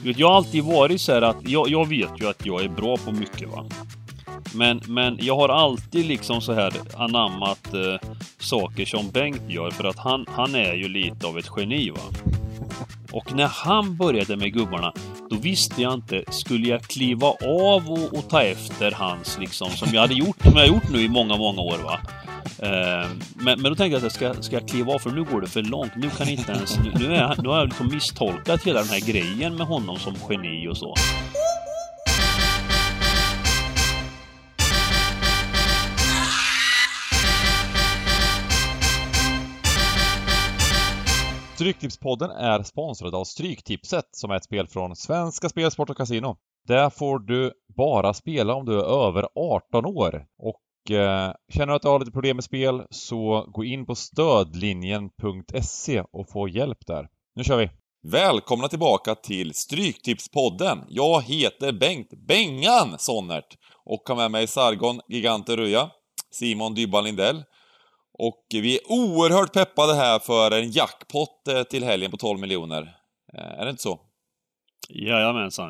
Jag har alltid varit så här att jag vet ju att jag är bra på mycket, va. Men jag har alltid liksom så här anammat saker som Bengt gör, för att han är ju lite av ett geni, va. Och när han började med gubbarna, då visste jag inte, skulle jag kliva av och ta efter hans liksom, som jag har gjort nu i många år, va. Men då tänkte jag att jag ska kliva av, för nu går det för långt. Nu kan inte ens, nu har jag liksom misstolkat hela den här grejen med honom som geni och så. Stryktipspodden är sponsrad av Stryktipset, som är ett spel från Svenska Spel, Sport och Casino. Där får du bara spela om du är över 18 år. Och känner du att du har lite problem med spel, så gå in på stödlinjen.se och få hjälp där. Nu kör vi! Välkomna tillbaka till Stryktipspodden. Jag heter Bengt Bengan Sonnert och har med mig Sargon Giganter Röja, Simon Dybban Lindell. Och vi är oerhört peppade här för en jackpot till helgen på 12 miljoner. Är det inte så? Jajamensan.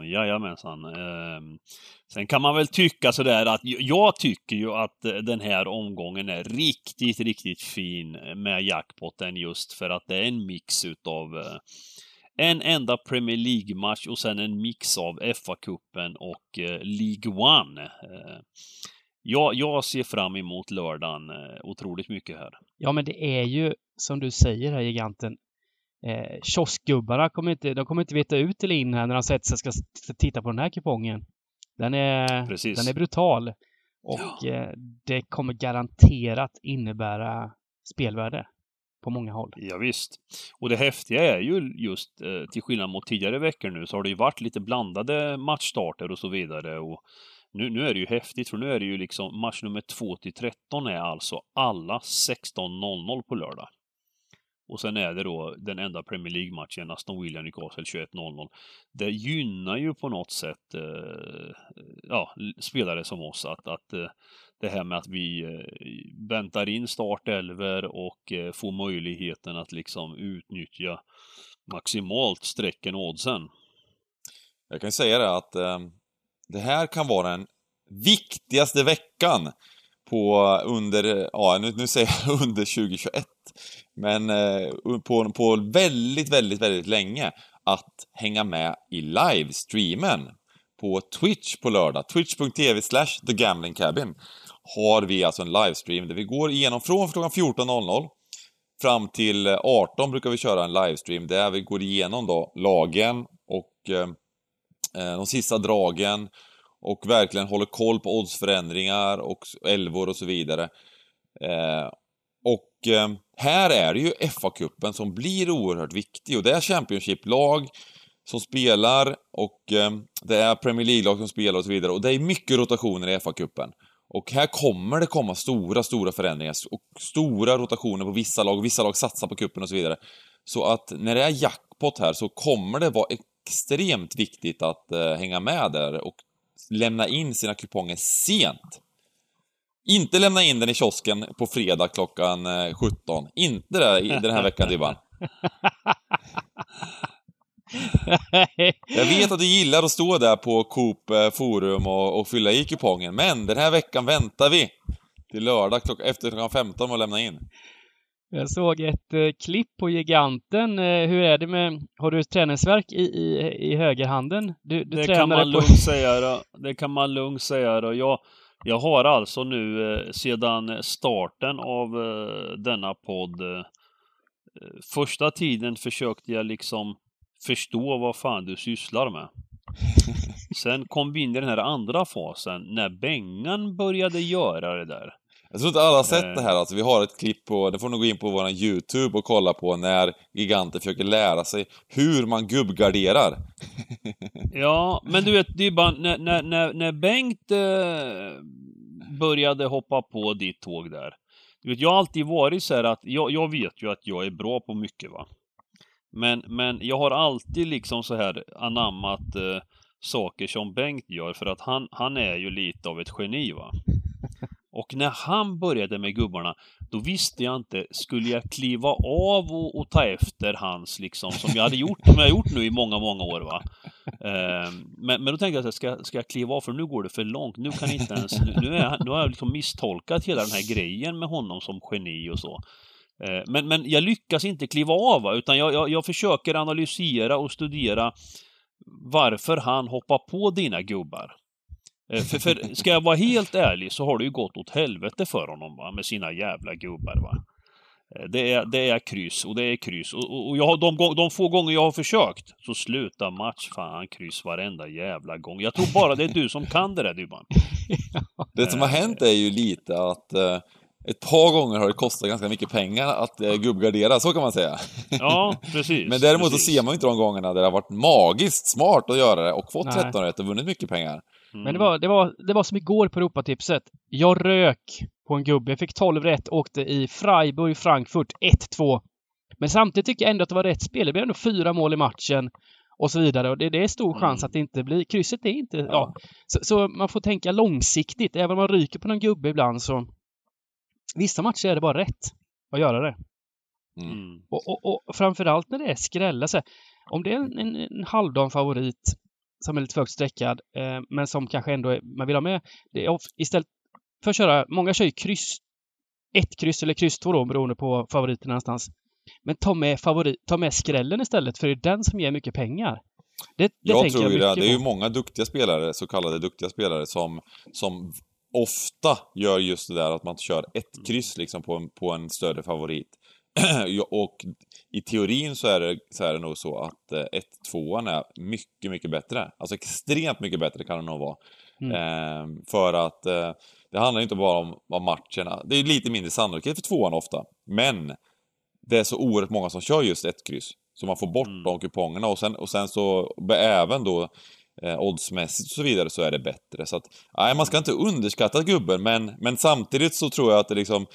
Sen kan man väl tycka sådär att jag tycker ju att den här omgången är riktigt fin med jackpotten, just för att det är en mix utav en enda Premier League-match och sen en mix av FA-cupen och League One. Jag ser fram emot lördagen otroligt mycket här. Ja, men det är ju, som du säger här, giganten, kioskgubbarna kommer inte veta ut eller in här när de sätter sig ska titta på den här kupongen. Den är brutal. Och det kommer garanterat innebära spelvärde på många håll. Ja, visst. Och det häftiga är ju just, till skillnad mot tidigare veckor nu, så har det ju varit lite blandade matchstarter och så vidare. Och nu är det ju häftigt, för nu är det ju liksom match nummer 2-13 är alltså alla 16:00 på lördag. Och sen är det då den enda Premier League-matchen, Aston Villa Newcastle 21:00. Det gynnar ju på något sätt spelare som oss att det här med att vi väntar in startelver och får möjligheten att liksom utnyttja maximalt strecken och oddsen. Jag kan säga det att det här kan vara den viktigaste veckan nu säger jag under 2021, men på väldigt länge, att hänga med i livestreamen på Twitch på lördag. Twitch.tv/TheGamblingCabin har vi alltså en livestream där vi går igenom från klockan 14:00 fram till 18 brukar vi köra en livestream där vi går igenom då lagen och de sista dragen och verkligen håller koll på oddsförändringar och elvor och så vidare. Här är det ju FA-cupen som blir oerhört viktig, och det är Championship-lag som spelar och det är Premier League-lag som spelar och så vidare, och det är mycket rotationer i FA-cupen. Och här kommer det komma stora förändringar och stora rotationer på vissa lag satsar på cupen och så vidare. Så att när det är jackpot här så kommer det vara extremt viktigt att hänga med där och lämna in sina kuponger sent. Inte lämna in den i kiosken på fredag klockan 17. Inte det i den här veckan, Dybban. Jag vet att du gillar att stå där på Coop forum och fylla i kupongen, men den här veckan väntar vi till lördag efter klockan 15 och lämna in. Jag såg ett klipp på giganten. Hur är det med... Har du träningsvärk i högerhanden? Det kan man lugnt säga då. Jag har alltså nu sedan starten av denna podd, första tiden försökte jag liksom förstå vad fan du sysslar med. Sen kom vi in i den här andra fasen när Bengan började göra det där. Jag tror inte alla har sett det här, alltså vi har ett klipp på, det får nog gå in på vår YouTube och kolla på när giganter försöker lära sig hur man gubbgarderar. Ja, men du vet, det är bara när Bengt började hoppa på ditt tåg där. Du vet, jag har alltid varit så här att jag vet ju att jag är bra på mycket, va. Men jag har alltid liksom så här anammat saker som Bengt gör, för att han är ju lite av ett geni, va. Och när han började med gubbarna, då visste jag inte, skulle jag kliva av och ta efter hans liksom, som jag har gjort nu i många år, va. Men då tänkte jag att ska jag kliva av, för nu går det för långt. Nu kan inte ens, nu har jag liksom misstolkat hela den här grejen med honom som geni och så. Men jag lyckas inte kliva av, utan jag försöker analysera och studera varför han hoppar på dina gubbar. För ska jag vara helt ärlig så har det ju gått åt helvete för honom, va? Med sina jävla gubbar, va. Det är kryss och det är kryss. Och jag har, de få gånger jag har försökt så slutar match fan kryss varenda jävla gång. Jag tror bara det är du som kan det där, Dybban. Det som har hänt är ju lite att ett par gånger har det kostat ganska mycket pengar att gubbgardera, så kan man säga. Ja, precis. Men däremot så ser man inte de gångerna där det har varit magiskt smart att göra det och fått 13 rätt och vunnit mycket pengar. Men det var som igår på Europatipset. Jag rök på en gubbe. Jag fick 12 rätt, åkte i Freiburg, Frankfurt 1-2. Men samtidigt tycker jag ändå att det var rätt spel. Det blev ändå 4 mål i matchen och så vidare. Och det är stor chans att det inte blir... Krysset är inte... Ja. Så man får tänka långsiktigt. Även om man ryker på någon gubbe ibland så... Vissa matcher är det bara rätt att göra det. Och framförallt när det är skrälla. Så här, om det är en halvdan favorit som är lite för högt sträckad, men som kanske ändå man vill ha med. Det är istället för att köra, många kör ju kryss 1 kryss eller kryss 2 då, beroende på favoriten någonstans. Men ta med skrällen istället, för det är den som ger mycket pengar. Jag tror ju det är ju många duktiga spelare, så kallade duktiga spelare, som ofta gör just det där att man kör 1 kryss liksom på en större favorit. Och i teorin så är det nog så att 1-2an är mycket, mycket bättre. Alltså extremt mycket bättre kan det nog vara. För att det handlar inte bara om vad matcherna... Det är lite mindre sannolikhet för 2an ofta. Men det är så oerhört många som kör just 1 kryss. Så man får bort de kupongerna. Och sen så även då oddsmässigt och så vidare så är det bättre. Så att, nej, man ska inte underskatta gubben. Men samtidigt så tror jag att det liksom...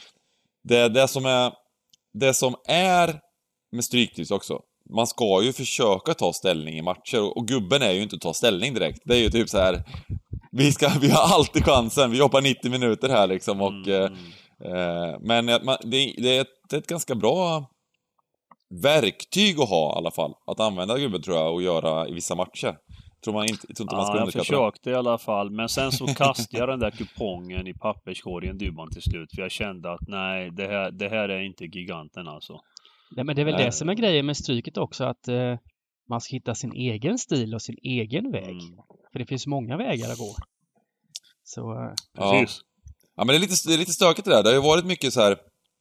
Det som är med stryktips också, man ska ju försöka ta ställning i matcher, och gubben är ju inte att ta ställning direkt. Det är ju typ så här: vi har alltid chansen, vi hoppar 90 minuter här liksom, och men det är ett ganska bra verktyg att ha i alla fall, att använda gubben, tror jag, och göra i vissa matcher. Tror man inte man ska jag försökte i alla fall, men sen så kastade jag den där kupongen i papperskorgen, Dybban, till slut, för jag kände att nej, det här är inte giganten alltså. Nej, men det är väl det som är grejen med stryket också, att man ska hitta sin egen stil och sin egen väg. För det finns många vägar att gå. Så precis. Ja, men det är lite stökigt det där. Det har ju varit mycket så här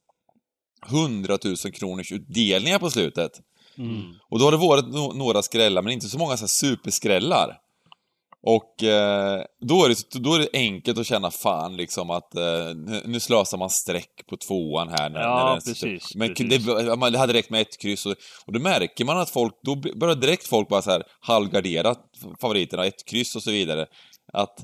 100 000 kronors utdelningar på slutet. Och då har det varit några skrällar, men inte så många så här superskrällar. Och då är det enkelt att känna fan liksom att nu slösar man streck på 2an här när precis. Men precis. Det hade räckt med 1 kryss, och då märker man att då börjar direkt folk bara så här halvgardera favoriterna, 1 kryss och så vidare. Att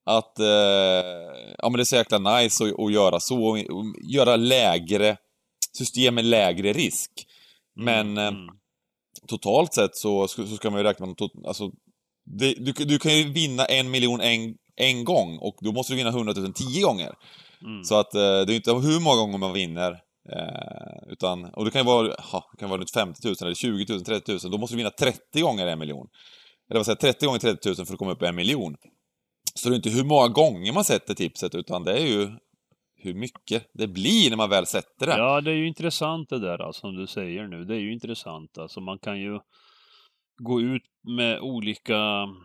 ja, men det är så jäkla nice att göra så, och göra lägre system med lägre risk. Men totalt sett så ska man ju räkna med alltså, du kan ju vinna 1 miljon en gång, och då måste du vinna 100 000 10 gånger. Så att det är inte hur många gånger man vinner, utan, och det kan ju vara runt 50 000 eller 20 000, 30 000. Då måste du vinna 30 gånger 1 miljon. Eller vad säger 30 gånger 30 000 för att komma upp 1 miljon. Så det är inte hur många gånger man sätter tipset, utan det är ju hur mycket det blir när man väl sätter det. Ja, det är ju intressant det där, alltså, som du säger nu. Det är ju intressant. Alltså, man kan ju gå ut med olika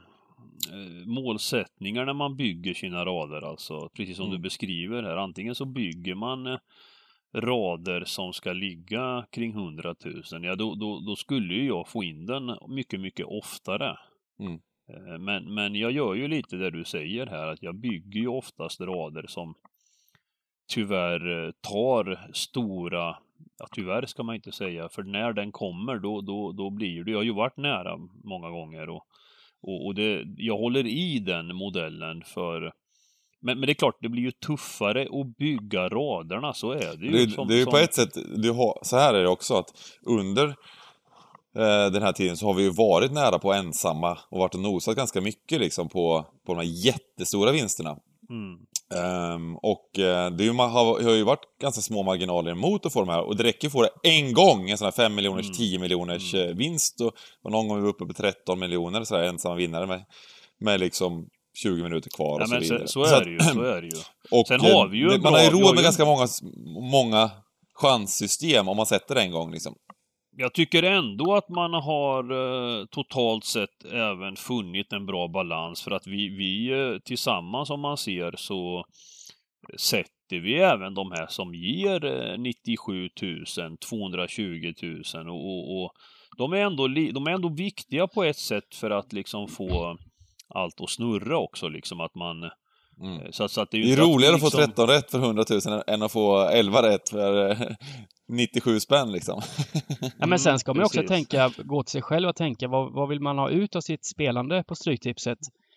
målsättningar när man bygger sina rader. Alltså, precis som du beskriver här. Antingen så bygger man rader som ska ligga kring 100 000. Ja, då skulle ju jag få in den mycket, mycket oftare. Men jag gör ju lite det du säger här, att jag bygger ju oftast rader som tyvärr tar stora, tyvärr ska man inte säga, för när den kommer då blir det, jag har ju varit nära många gånger, och jag håller i den modellen men det är klart, det blir ju tuffare att bygga raderna, så är det ju. Det är ju på ett sätt, så här är det också, att under den här tiden så har vi ju varit nära på ensamma och varit och nosat ganska mycket liksom på de här jättestora vinsterna. Det har ju varit ganska små marginaler mot att få de här, och det räcker att få det en gång, en sån här 5 miljoners, 10 miljoners vinst, och någon gång vi var uppe på 13 miljoner så här, ensamma vinnare med liksom 20 minuter kvar och så vidare. Så är det ju. Och sen har vi ju man har ju råd med ganska många chanssystem om man sätter det en gång liksom. Jag tycker ändå att man har totalt sett även funnit en bra balans, för att vi tillsammans, om man ser, så sätter vi även de här som ger 97 000, 220 000 och de är ändå viktiga på ett sätt för att liksom få allt att snurra också, liksom att man så att det är ju roligare att få 13 rätt för 100 000 än att få 11 rätt för 97 spänn liksom. Ja, men sen ska man också gå till sig själv och tänka vad vill man ha ut av sitt spelande på Stryktipset.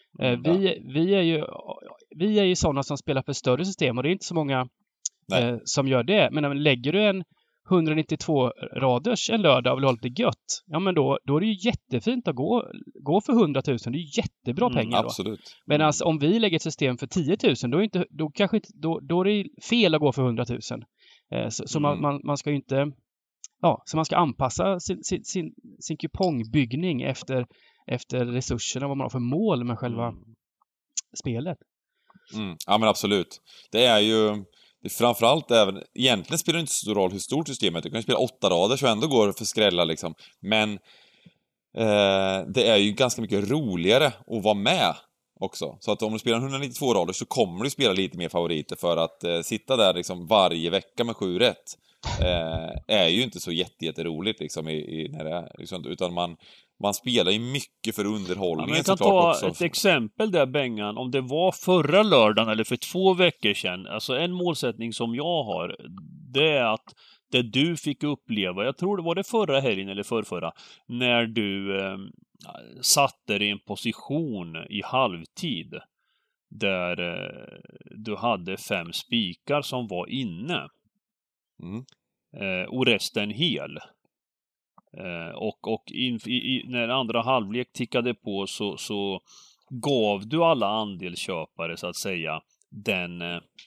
Vi är ju sådana som spelar för större system, och det är inte så många som gör det. Men lägger du en 192 raders en lördag och vill ha lite gött, ja men då är det ju jättefint att gå för 100 000. Det är ju jättebra pengar då. Absolut. Men alltså, om vi lägger ett system för 10 000, då är det fel att gå för 100 000. Så man ska ju inte, så man ska anpassa sin kupongbyggning efter resurserna, vad man har för mål med själva spelet. Ja men absolut. Det är ju framförallt även, egentligen spelar det inte så stor roll hur stort systemet är. Du kan ju spela 8 rader så ändå går för skrälla liksom. Men det är ju ganska mycket roligare att vara med också. Så att om du spelar 192 rader så kommer du spela lite mer favoriter, för att sitta där liksom varje vecka med 7 rätt är ju inte så jätteroligt liksom när det är, liksom, utan man spelar ju mycket för underhållningen. Jag kan ta ett exempel där, Bengan. Om det var förra lördagen eller för 2 veckor sedan. Alltså en målsättning som jag har, det är att det du fick uppleva, jag tror det var det förra helgen eller förrförra, när du satte dig i en position i halvtid där du hade 5 spikar som var inne. Och resten hel. Och när andra halvlek tickade på så gav du alla andelsköpare så att säga den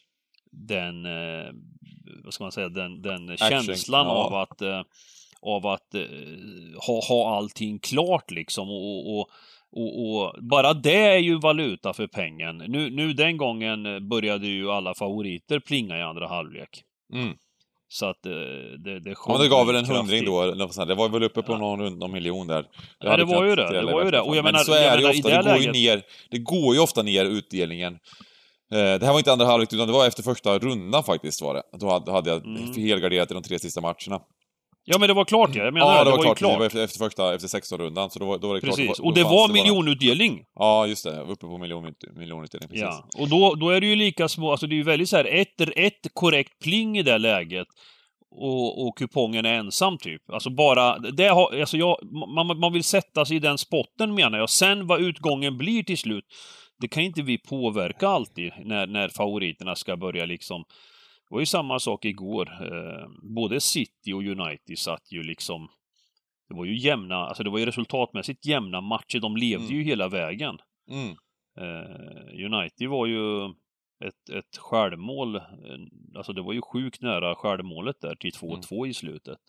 vad ska man säga, den känslan av att ha allting klart liksom, och bara det är ju valuta för pengen. Nu den gången började ju alla favoriter plinga i andra halvlek. Så att det gav väl en 100 då, eller det var väl uppe på någon miljon där. Det var ju det. Och jag menar, så är det ofta, det går ju ofta ner utdelningen. Det här var inte andra halvlek, utan det var efter första rundan faktiskt var det. Då hade jag helgarderat i de 3 sista matcherna. Ja, men det var klart, jag menar, det var klart. Det var efter 16-rundan, så då var det klart. Precis, och det var miljonutdelning. Ja, just det. Uppe på miljonutdelning, precis. Ja, och då är det ju lika små, alltså det är ju väldigt så här, ett korrekt pling i det läget, och kupongen är ensam typ. Alltså bara, man vill sätta sig i den spotten, menar jag. Sen vad utgången blir till slut, det kan inte vi påverka alltid när favoriterna ska börja liksom. Det var ju samma sak igår. Både City och United satt ju liksom, det var ju jämna, alltså det var ju resultatmässigt jämna matcher. De levde ju hela vägen. United var ju ett självmål, alltså det var ju sjukt nära självmålet där till 2-2 i slutet.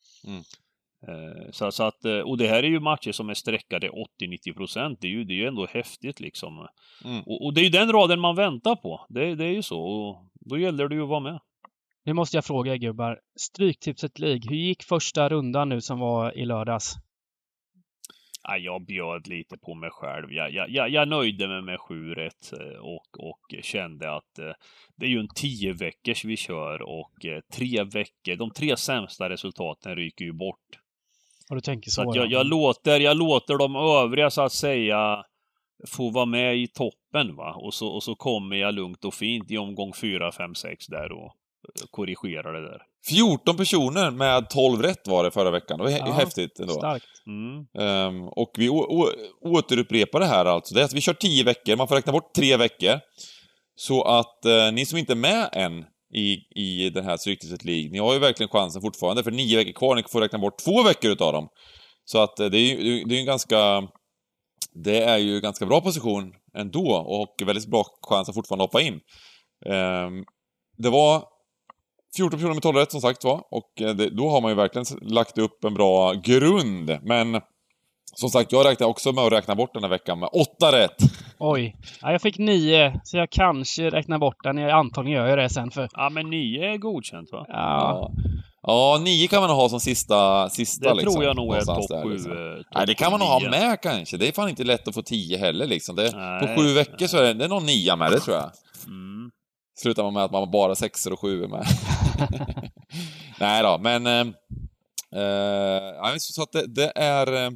Så att, och det här är ju matcher som är sträckade 80-90%. Det är ju ändå häftigt liksom. Och det är ju den raden man väntar på. Det är ju så. Och då gäller det ju att vara med. Nu måste jag fråga, gubbar. Stryktipset League, hur gick första rundan nu som var i lördags? Jag bjöd lite på mig själv. Jag nöjde mig med 7 rätt och kände att det är ju en 10 veckors vi kör, och 3 veckor, de 3 sämsta resultaten ryker ju bort. Och du tänker så att jag låter de övriga så att säga få vara med i toppen, va? Och så kommer jag lugnt och fint i omgång 4, 5, 6 där och korrigerar det där. 14 personer med 12 rätt var det förra veckan. Det var häftigt ändå. Starkt. Och vi återupprepar det här alltså. Det är att vi kör 10 veckor, man får räkna bort 3 veckor. Så att ni som inte är med än i den här Stryktipset League, ni har ju verkligen chansen fortfarande, för 9 veckor kvar, ni får räkna bort 2 veckor utav dem. Så att det är ju en ganska bra position ändå och väldigt bra chans att fortfarande hoppa in. Det var 14 personer med 12 rätt som sagt var, och då har man ju verkligen lagt upp en bra grund. Men som sagt, jag räknar också med att räkna bort den här veckan med 8 rätt. Oj, ja, jag fick 9, så jag kanske räknar bort den. Jag antagligen gör jag det sen för... Ja, men 9 är godkänt, va? Ja, 9 kan man ha som sista det liksom. Det tror jag nog är topp 7. Liksom. Nej, det kan man nog ha med kanske. Det är fan inte lätt att få 10 heller liksom. På 7 veckor så är det någon 9 med det, tror jag. Slutar man med att man bara 6 och 7 med. Nej då, men... så att det är...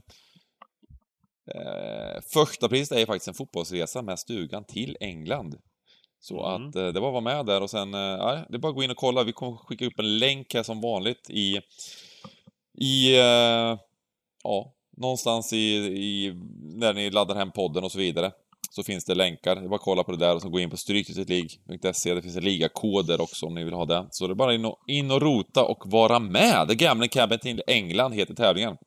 första priset är faktiskt en fotbollsresa med stugan till England. Så att det var att vara med där och sen, det är bara att gå in och kolla. Vi kommer skicka upp en länk här som vanligt någonstans när ni laddar hem podden och så vidare. Så finns det länkar. Det är bara att kolla på det där och så gå in på stryktipsetleague.se. Det finns en ligakoder också om ni vill ha det. Så det är bara in och rota och vara med. The Gambling Cabin till England heter tävlingen.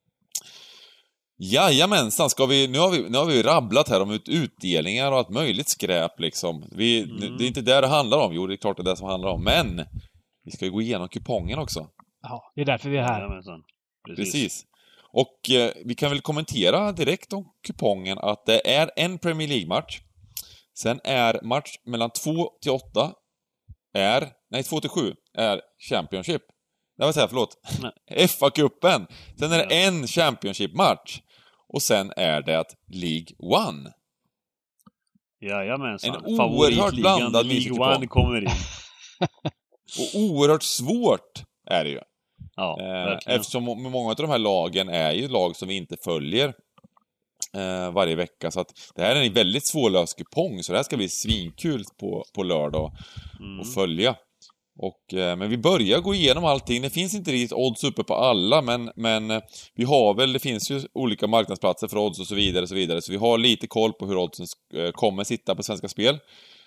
Jajamensan, nu har vi rabblat här om utdelningar och allt möjligt skräp liksom. Det är inte det handlar om. Jo, det är klart det är det som handlar om. Men vi ska ju gå igenom kupongen också. Ja, det är därför vi är här. Jajamensan. Precis. Och vi kan väl kommentera direkt om kupongen att det är en Premier League-match. Sen är match mellan 2 till 8 2 till 7 är Championship. Nej, vad säger jag? Förlåt. FA-cupen. Sen är det en Championship-match. Och sen är det League One. Jajamensan. En oerhört blandad League One kommer in. Och oerhört svårt är det ju. Ja, verkligen. Eftersom många av de här lagen är ju lag som vi inte följer varje vecka. Så att det här är en väldigt svårlöst kupong. Så det här ska bli svinkul på lördag att följa. Men vi börjar gå igenom allting. Det finns inte riktigt odds uppe på alla, men det finns ju olika marknadsplatser för odds och så vidare. Så vi har lite koll på hur oddsen kommer sitta på Svenska Spel.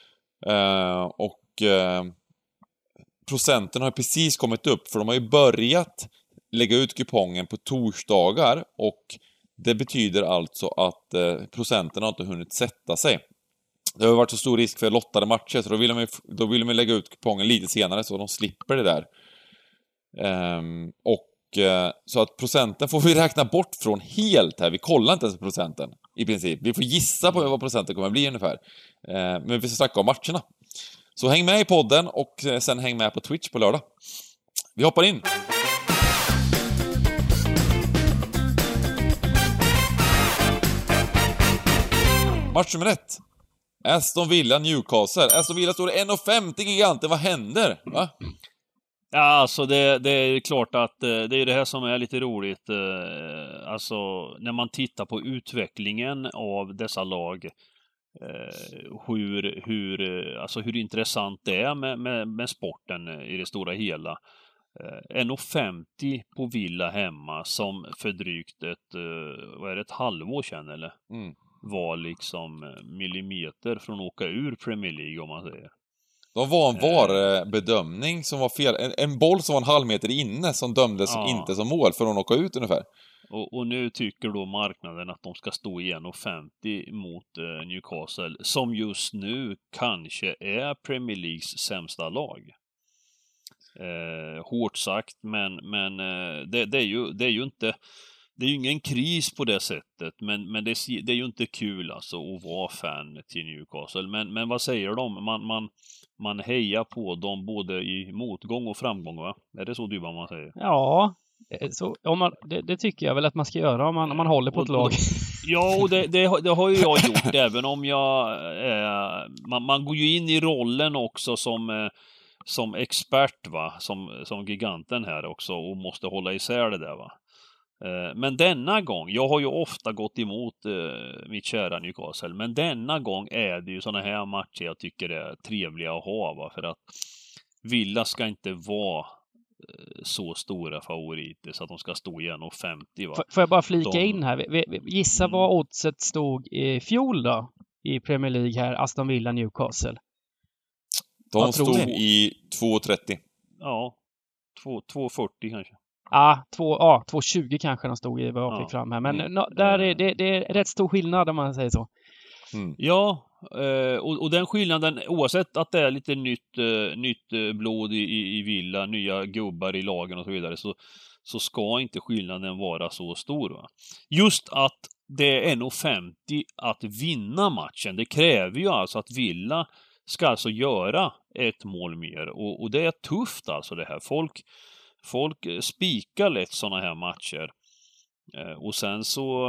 Procenten har precis kommit upp, för de har ju börjat lägga ut kupongen på torsdagar, och det betyder alltså att procenten har inte hunnit sätta sig. Det har varit så stor risk för lottade matcher, så då vill de lägga ut kupongen lite senare så de slipper det där. Så att procenten får vi räkna bort från helt här. Vi kollar inte ens på procenten i princip. Vi får gissa på vad procenten kommer att bli ungefär. Men vi ska snacka om matcherna. Så häng med i podden och sen häng med på Twitch på lördag. Vi hoppar in. Match nummer 1. Aston Villa Newcastle. Aston Villa står 1,50 giganten. Vad händer? Va? Ja, alltså det är klart att det är det här som är lite roligt. Alltså när man tittar på utvecklingen av dessa lag, hur intressant det är med sporten i det stora hela. 1,50 på Villa hemma som för drygt ett halvår sedan eller? Var liksom millimeter från att åka ur Premier League, om man säger. De var en VAR-bedömning som var fel. En boll som var en halv meter inne som dömdes inte som mål för att åka ut ungefär. Och nu tycker då marknaden att de ska stå i 1,50 mot Newcastle, som just nu kanske är Premier Leagues sämsta lag. Hårt sagt, men det är ju inte... Det är ju ingen kris på det sättet, men det är ju inte kul alltså att vara fan till Newcastle. Men vad säger de? Man hejar på dem både i motgång och framgång, va? Är det så Dybban man säger? Ja, så, det tycker jag väl att man ska göra om man håller på ett lag. Ja, och det har ju jag gjort, även om man går ju in i rollen också som expert, va? Som giganten här också, och måste hålla isär det där, va? Men denna gång, jag har ju ofta gått emot mitt kära Newcastle, men denna gång är det ju såna här matcher jag tycker är trevliga att ha, va? För att Villa ska inte vara så stora favoriter så att de ska stå igen och 50, va? Får jag bara flika in här? Gissa vad oddset stod i fjol då i Premier League här, Aston Villa Newcastle. De stod i 2,30. Ja, 2,40 kanske. 2,20 kanske de stod i vad jag fick fram här. Men där är det är rätt stor skillnad om man säger så. Ja, och den skillnaden, oavsett att det är lite nytt blod i Villa, nya gubbar i lagen och så vidare, så ska inte skillnaden vara så stor. Va? Just att det är 1,50 att vinna matchen, det kräver ju alltså att Villa ska alltså göra ett mål mer. Och det är tufft alltså det här. Folk spikar lätt såna här matcher. Och sen så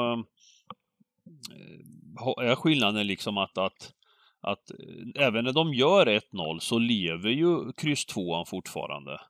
är skillnaden liksom att även när de gör 1-0 så lever ju kryss 2 fortfarande.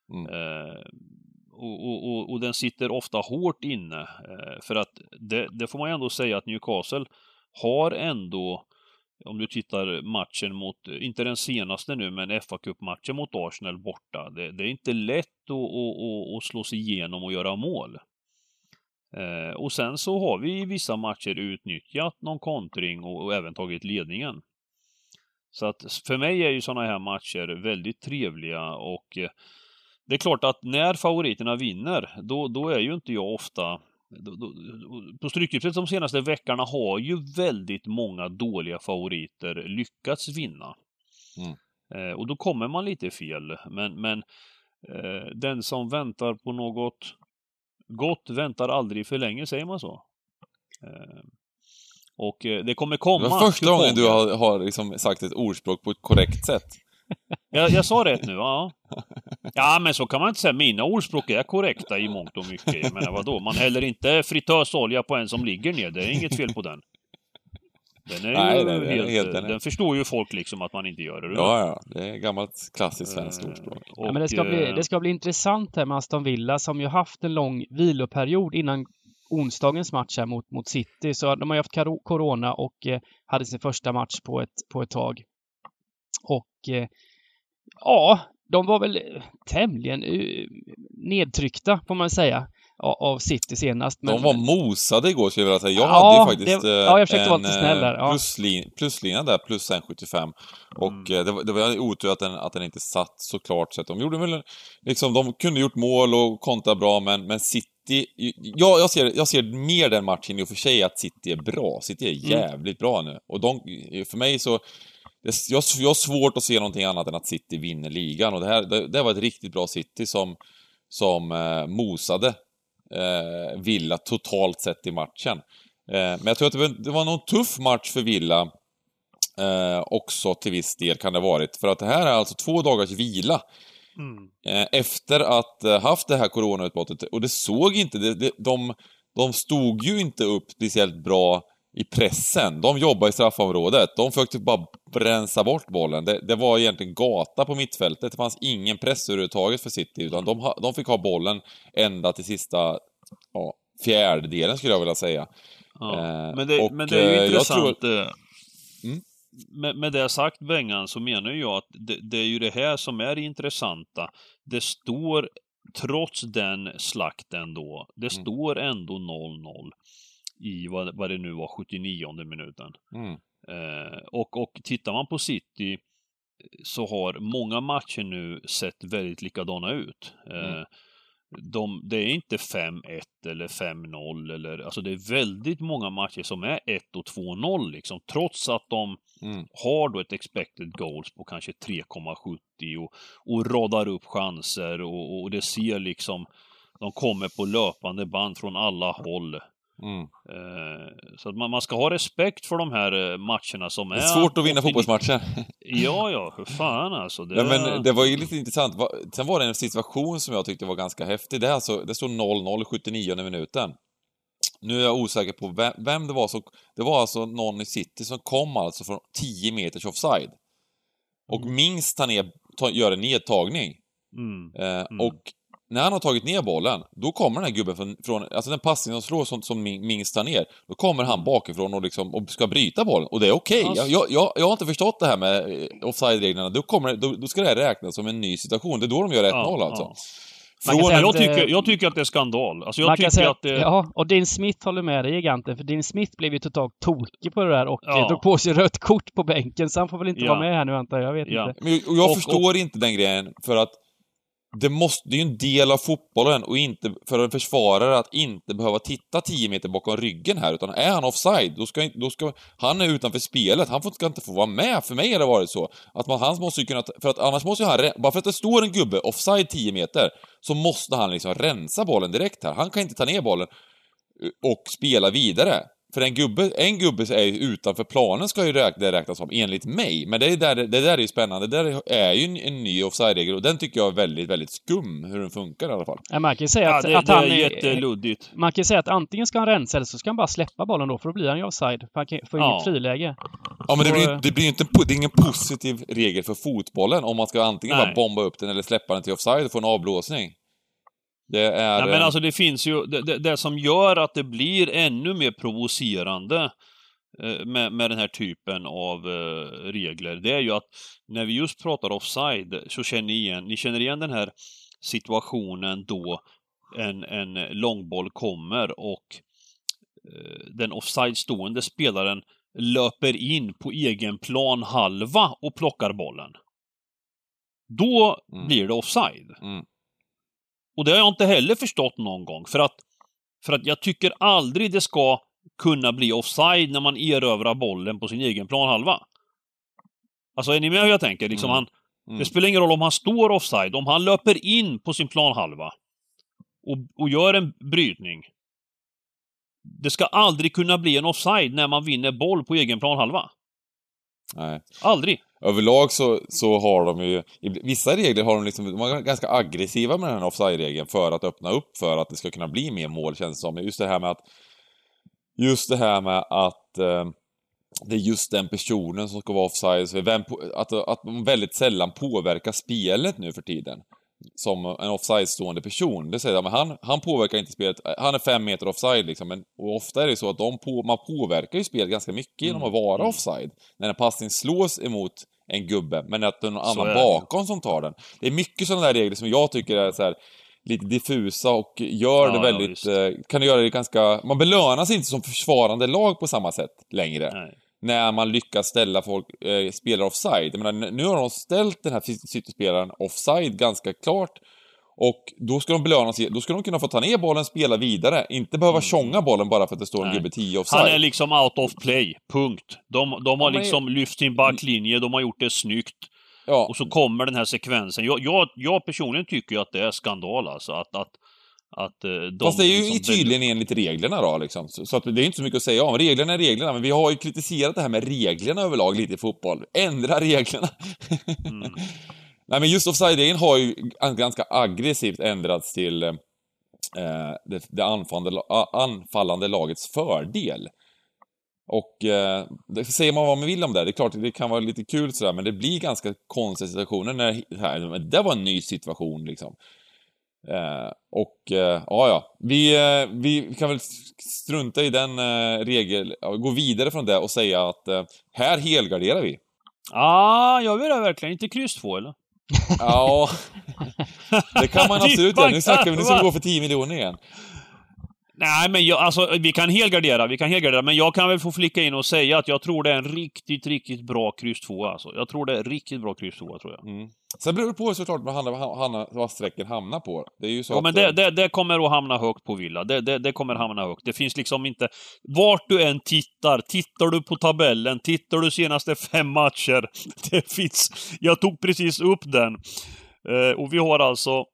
Och den sitter ofta hårt inne. För att det får man ändå säga att Newcastle har ändå, om du tittar matchen mot, inte den senaste nu, men FA-cupmatchen mot Arsenal borta. Det är inte lätt att slå sig igenom och göra mål. Och sen så har vi i vissa matcher utnyttjat någon kontring och även tagit ledningen. Så att för mig är ju sådana här matcher väldigt trevliga, och det är klart att när favoriterna vinner, då är ju inte jag ofta... På Stryktipset de senaste veckorna har ju väldigt många dåliga favoriter lyckats vinna. Och då kommer man lite fel. Men den som väntar på något gott väntar aldrig för länge, säger man så. Och det kommer komma... Det var första gången du har liksom sagt ett ordspråk på ett korrekt sätt. Jag sa rätt nu, ja. Ja, men så kan man inte säga. Mina ordspråk är korrekta i mångt och mycket. Jag menar, vadå? Man häller inte fritösolja på en som ligger ner. Det är inget fel på den. Den är helt... Den förstår ju folk liksom att man inte gör det. Ja. Det är gammalt klassiskt svenskt ordspråk. Ja, men det ska bli intressant här med Aston Villa, som ju haft en lång viloperiod innan onsdagens match här mot City. Så de har ju haft corona och hade sin första match på ett tag. Och ja, de var väl tämligen nedtryckta, får man säga, av City senast. Men, de var mosade igår, skulle jag vilja säga. Jag hade ju faktiskt jag försökte vara lite snäll där. Ja. Pluslina där, plus 1,75. Och det var otur att den inte satt så klart. Så att de gjorde väl liksom, de kunde gjort mål och kontra bra, men City... Jag ser mer den matchen i och för sig att City är bra. City är jävligt bra nu. Och för mig så... Jag har svårt att se någonting annat än att City vinner ligan. Och det var ett riktigt bra City som mosade Villa totalt sett i matchen. Men jag tror att det var någon tuff match för Villa också till viss del, kan det ha varit. För att det här är alltså 2 dagars vila efter att haft det här coronautbrottet. Och det såg inte... De stod ju inte upp speciellt bra i pressen. De jobbade i straffområdet. De försökte bara bränsa bort bollen. Det var egentligen gata på mittfältet. Det fanns ingen press överhuvudtaget för City, utan de fick ha bollen ända till sista fjärdedelen, skulle jag vilja säga. Ja. Men det är ju intressant. Med det sagt, Bengan, så menar jag att det är ju det här som är det intressanta. Det står, trots den slakten då, det står ändå 0-0 i vad det nu var, 79:e minuten. Och tittar man på City så har många matcher nu sett väldigt likadana ut. Det är inte 5-1 eller 5-0 eller, alltså det är väldigt många matcher som är 1 och 2-0 liksom, trots att de har då ett expected goals på kanske 3,70 och radar upp chanser och det ser liksom, de kommer på löpande band från alla håll. Så att man ska ha respekt för de här matcherna som är... Det är svårt att vinna fotbollsmatcher. Ja, hur fan alltså. Ja, men det var ju lite intressant. Sen var det en situation som jag tyckte var ganska häftig. Det stod 0-0 i 79:e minuten. Nu är jag osäker på vem det var. Det var alltså någon i City som kom alltså från 10 meters offside. Och minst gör en nedtagning. Och när han har tagit ner bollen, då kommer den här gubben från alltså den passningen som slår som minst tar ner, då kommer han bakifrån och ska bryta bollen, och det är okej. Alltså. Jag har inte förstått det här med offside-reglerna. Då ska det här räknas som en ny situation. Det är då de gör 1-0 alltså. Jag tycker att det är skandal. Alltså ja, och Dean Smith håller med dig, giganten, för Dean Smith blev ju totalt tokig på det där och drog på sig rött kort på bänken, så han får väl inte vara med här nu, antar jag. Vet inte. Men jag förstår inte den grejen, för att det är ju en del av fotbollen och inte för en försvarare att inte behöva titta 10 meter bakom ryggen här, utan är han offside, då ska han är utanför spelet, han ska inte få vara med. För mig har det varit så att han måste ju kunna, för att annars måste ju han, bara för att det står en gubbe offside 10 meter, så måste han liksom rensa bollen direkt här. Han kan inte ta ner bollen och spela vidare. För en gubbe är ju utanför planen, ska ju räknas som, enligt mig. Men det där är ju spännande. Det där är ju en ny offside-regel och den tycker jag är väldigt, väldigt skum, hur den funkar i alla fall. Ja, man kan säga att det är jätteluddigt. Man kan säga att antingen ska han rensa eller så ska han bara släppa bollen då, för då blir han ju offside. För han får inget friläge. Ja, men det blir ju inte det är ingen positiv regel för fotbollen om man ska antingen bara bomba upp den eller släppa den till offside och få en avblåsning. Ja, men alltså det finns ju det som gör att det blir ännu mer provocerande med den här typen av regler. Det är ju att när vi just pratar offside så ni känner igen den här situationen då en långboll kommer och den offside stående spelaren löper in på egen plan halva och plockar bollen. Då blir det offside. Och det har jag inte heller förstått någon gång. För att jag tycker aldrig det ska kunna bli offside när man erövrar bollen på sin egen planhalva. Alltså, är ni med hur jag tänker? Liksom det spelar ingen roll om han står offside. Om han löper in på sin planhalva och gör en brytning. Det ska aldrig kunna bli en offside när man vinner boll på egen planhalva. Nej. Aldrig. Överlag så har de ju, vissa regler har de liksom, de är ganska aggressiva med den här offside-regeln för att öppna upp för att det ska kunna bli mer mål, känns det som. Just det här med att det är just den personen som ska vara offside, att man väldigt sällan påverkar spelet nu för tiden. Som en offside-stående person. Det säger men han påverkar inte spelet. Han är 5 meter offside liksom. Och ofta är det så att man påverkar ju spelet ganska mycket genom att vara offside. När en passning slås emot en gubbe, men att det är någon annan bakom som tar den. Det är mycket sådana där regler som jag tycker är så här lite diffusa och gör det väldigt... kan göra det ganska... Man belönas inte som försvarande lag på samma sätt längre. Nej. När man lyckas ställa spelare offside. Jag menar, nu har de ställt den här City-spelaren offside ganska klart. Och då ska de belönas, då ska de kunna få ta ner bollen, spela vidare. Inte behöva tjonga bollen bara för att det står en gubbe 10 offside. Han är liksom out of play, punkt. De har liksom lyft sin backlinje, de har gjort det snyggt. Ja. Och så kommer den här sekvensen. Jag personligen tycker ju att det är skandal alltså. Fast det är ju liksom tydligen enligt reglerna då liksom. Så att det är inte så mycket att säga om. Reglerna är reglerna, men vi har ju kritiserat det här med reglerna överlag lite i fotboll. Ändra reglerna. Nej, men just offside-regeln har ju ganska aggressivt ändrats till det anfallande lagets fördel. Och det säger man vad man vill om det. Det är klart, det kan vara lite kul sådär, men det blir ganska konstiga situationer när det var en ny situation liksom. Vi kan väl strunta i den regel, gå vidare från det och säga att här helgarderar vi. Jag vill det verkligen. Inte kryss 2, eller? Ja, det kan man absolut göra. Nu snackar vi, nu ska vi gå för 10 miljoner igen. Nej, men vi kan helgardera, men jag kan väl få flicka in och säga att jag tror det är en riktigt, riktigt bra kryss 2 alltså. Jag tror det är riktigt bra kryss 2, tror jag. Sen beror det på såklart vad sträcken hamnar på. Det är ju så men det kommer att hamna högt på Villa. Det kommer hamna högt. Det finns liksom inte... Vart du än tittar du på tabellen, tittar du senaste 5 matcher. Det finns... Jag tog precis upp den. Och vi har alltså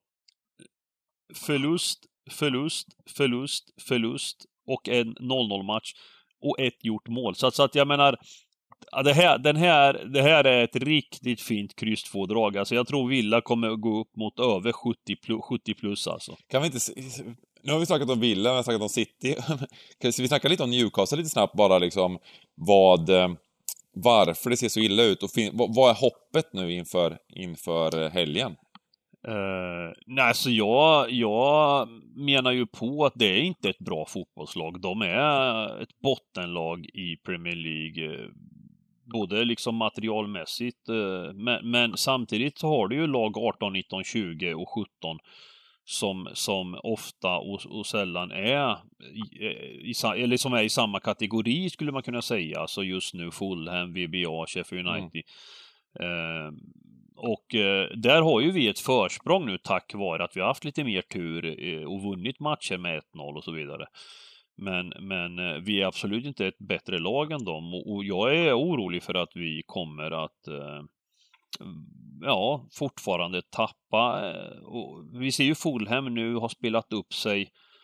förlust och en 0-0-match och ett gjort mål. Så att jag menar, det här är ett riktigt fint kryss 2-drag. Alltså jag tror Villa kommer att gå upp mot över 70 plus alltså. Kan vi inte... Nu har vi snackat om Villa, vi har snackat om City. Kan vi snacka lite om Newcastle lite snabbt bara liksom varför det ser så illa ut och vad är hoppet nu inför helgen? Nej, så jag menar ju på att det är inte ett bra fotbollslag. De är ett bottenlag i Premier League, både liksom materialmässigt, men samtidigt så har du ju lag 18, 19, 20 och 17 som ofta och sällan är eller som är i samma kategori, skulle man kunna säga. Alltså just nu Fulham, VBA, Sheffield United. Och där har ju vi ett försprång nu tack vare att vi har haft lite mer tur och vunnit matcher med 1-0 och så vidare. Men vi är absolut inte ett bättre lag än dem, och jag är orolig för att vi kommer att fortfarande tappa. Och vi ser ju Fulham nu har spelat upp sig.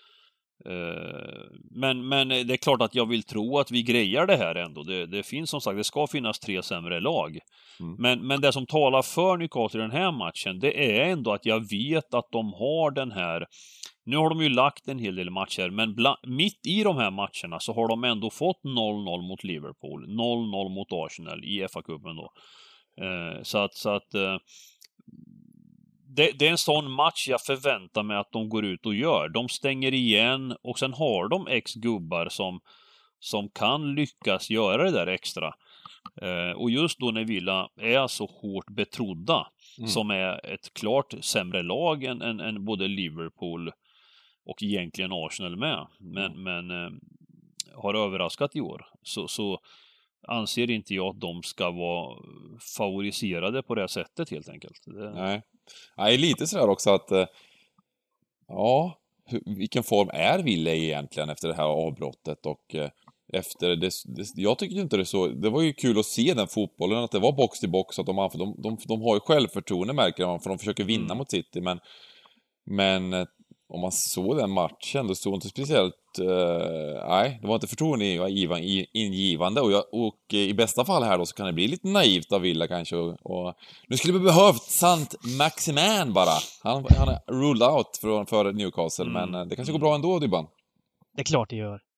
Men det är klart att jag vill tro att vi grejar det här ändå. Det finns som sagt, det ska finnas 3 sämre lag. Men det som talar för Newcastle i den här matchen, det är ändå att jag vet att de har den här. Nu har de ju lagt en hel del matcher, men mitt i de här matcherna så har de ändå fått 0-0 mot Liverpool, 0-0 mot Arsenal i FA-cupen då. Så att det är en sån match jag förväntar mig att de går ut och gör. De stänger igen och sen har de gubbar som kan lyckas göra det där extra. Och just då när Villa är så hårt betrodda, som är ett klart sämre lag än både Liverpool och egentligen Arsenal med. Men har överraskat i år. Så anser inte jag att de ska vara favoriserade på det sättet helt enkelt. Nej. Nej, lite sådär också att vilken form är Villa egentligen efter det här avbrottet, och efter det, jag tycker inte det var ju kul att se den fotbollen, att det var box till box, att de har ju självförtroende, märker man, för de försöker vinna mot City, men om man såg den matchen, då stod inte speciellt det var inte förtroendeingivande, och i bästa fall här då så kan det bli lite naivt av Villa kanske, och nu skulle vi behövt Saint-Maximin bara. Han är ruled out för Newcastle, men det kanske går bra ändå, Dybban. Det är klart det gör.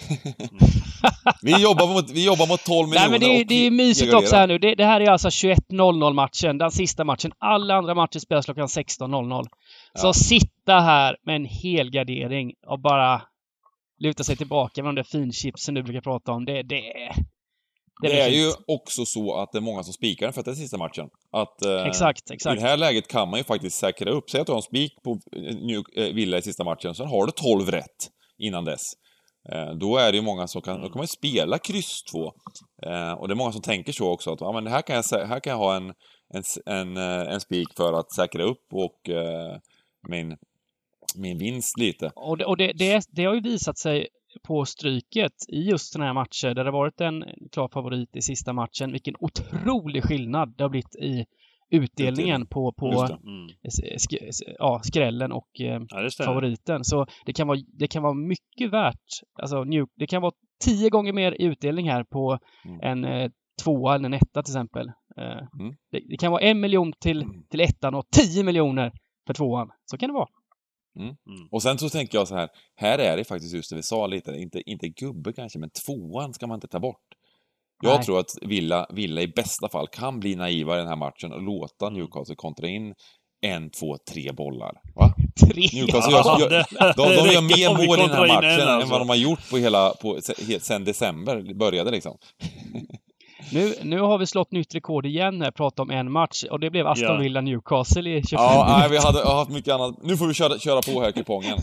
Vi jobbar mot 12 miljoner. Nej, men det är mysigt också här nu. Det här är alltså 21:00 matchen, den sista matchen. Alla andra matcher spelas klockan 16:00. Så sitta här med en helgardering och bara luta sig tillbaka med de där finchipsen du brukar prata om. Det är ju också så att det är många som spikar för att det är sista matchen. Exakt. I det här läget kan man ju faktiskt säkra upp. Säg att du har en spik på Villa i sista matchen, sen har du 12 rätt innan dess. Då är det ju många som då kan man ju spela kryss 2. Och det är många som tänker så också, att men här kan jag ha en spik för att säkra upp och min vinst lite. Och det har ju visat sig på stryket i just såna här matcher där det varit en klar favorit i sista matchen, vilken otrolig skillnad det har blivit i utdelningen på skrällen och favoriten. Så det kan vara mycket värt. Alltså det kan vara 10 gånger mer utdelning här på en 2 eller en 1 till exempel. Det kan vara 1 miljon till 1 och 10 miljoner för 2. Så kan det vara. Och sen så tänker jag så här är det faktiskt just det vi sa lite, inte gubbe kanske, men 2 ska man inte ta bort. Jag tror att Villa i bästa fall kan bli naiva i den här matchen och låta Newcastle kontra in 1, 2, 3 bollar. Va? 3? Newcastle de gör mer mål i den här matchen än vad de har gjort sen december började liksom. Nu har vi slått nytt rekord igen här, prata om en match, och det blev Aston Villa Newcastle i 25 vi har haft mycket annat. Nu får vi köra på här kupongen.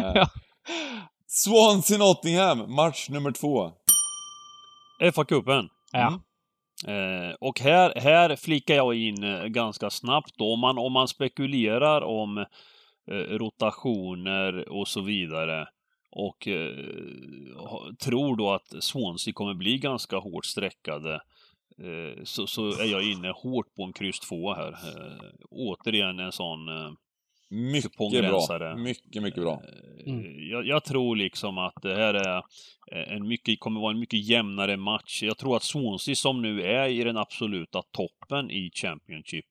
Swansea Nottingham, match nummer 2. FA-cupen. Ja. Och här flikar jag in ganska snabbt då. Om man spekulerar om rotationer och så vidare, och tror då att Swansea kommer bli ganska hårt sträckade, så är jag inne hårt på en kryss 2 här. Återigen en sån mycket bra. Mycket bra. Jag tror liksom att det här är kommer vara en mycket jämnare match. Jag tror att Swansea, som nu är i den absoluta toppen i Championship,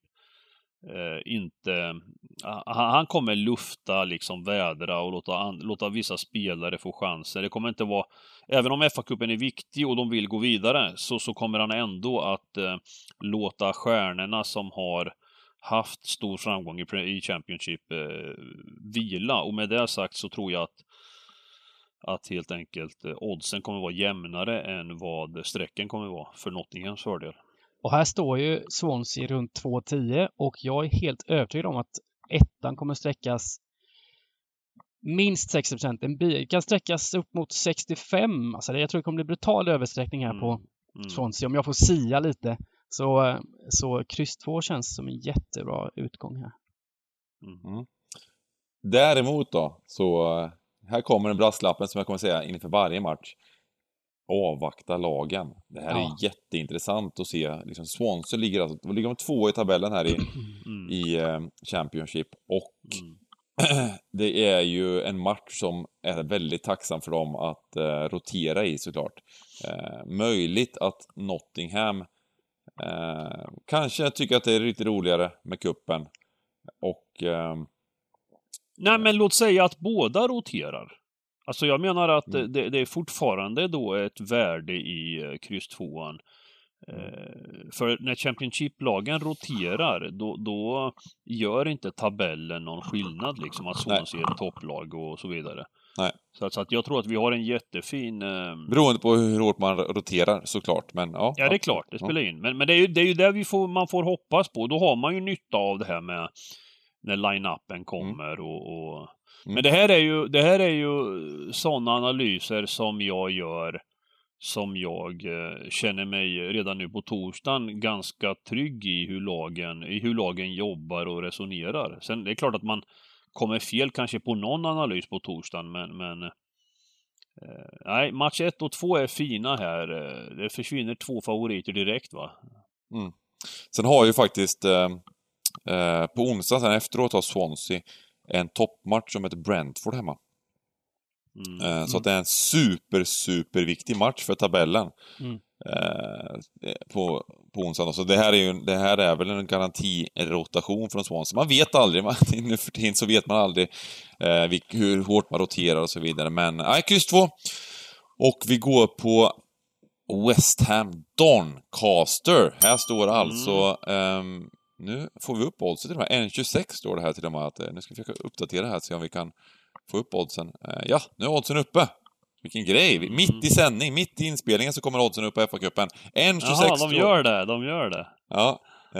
han kommer lufta liksom, vädra och låta vissa spelare få chanser. Det kommer inte vara, även om FA-cupen är viktig och de vill gå vidare, så kommer han ändå att låta stjärnorna som har haft stor framgång i Championship vila. Och med det sagt så tror jag att helt enkelt oddsen kommer vara jämnare än vad sträcken kommer vara för Nottinghams fördel. Och här står ju Swansea runt 2,10, och jag är helt övertygad om att 1 kommer sträckas minst 60%. Den kan sträckas upp mot 65. Alltså jag tror det kommer bli brutal översträckning här på Swansea. Om jag får sia lite Så kryss 2 känns som en jättebra utgång här. Mm. Däremot då, så här kommer en brasklappen som jag kommer säga inför varje match. Avvakta lagen. Det här är jätteintressant att se. Liksom Swansea ligger de 2 i tabellen här i Championship. Och det är ju en match som är väldigt tacksam för dem att rotera i såklart. Möjligt att Nottingham kanske tycker att det är lite roligare med kuppen. Och... Nej, men låt säga att båda roterar. Alltså jag menar att det är fortfarande då ett värde i kryss 2an. För när Championship-lagen roterar, då gör inte tabellen någon skillnad liksom, att Swansea är ett topplag och så vidare. Nej. Så att jag tror att vi har en jättefin... Beroende på hur hårt man roterar såklart, men ja. Ja, det är klart, det spelar in. Men det är ju det man får hoppas på. Då har man ju nytta av det här med när line-upen kommer och... Men det här är ju sådana analyser som jag gör, som jag känner mig redan nu på torsdagen ganska trygg i hur lagen jobbar och resonerar. Sen det är klart att man kommer fel kanske på någon analys på torsdagen, men nej, match 1 och 2 är fina här. Det försvinner 2 favoriter direkt, va? Sen har ju faktiskt på onsdag sen efteråt har Swansea en toppmatch som heter Brentford hemma. Så att det är en super viktig match för tabellen på onsdag. Så det här är väl en garantirotation från Swansea. Man vet aldrig, nu för tiden så vet man aldrig hur hårt man roterar och så vidare. Men nej, kryss 2. Och vi går på West Ham Doncaster. Här står alltså nu får vi upp oddset till och med. 1,26 står det här till och med. Nu ska vi försöka uppdatera här, se om vi kan få upp oddsen. Ja, nu är oddsen uppe. Vilken grej. Mitt i sändning, mitt i inspelningen så kommer oddsen upp på FA-cupen. 1,26 Jaha, de gör det. Ja,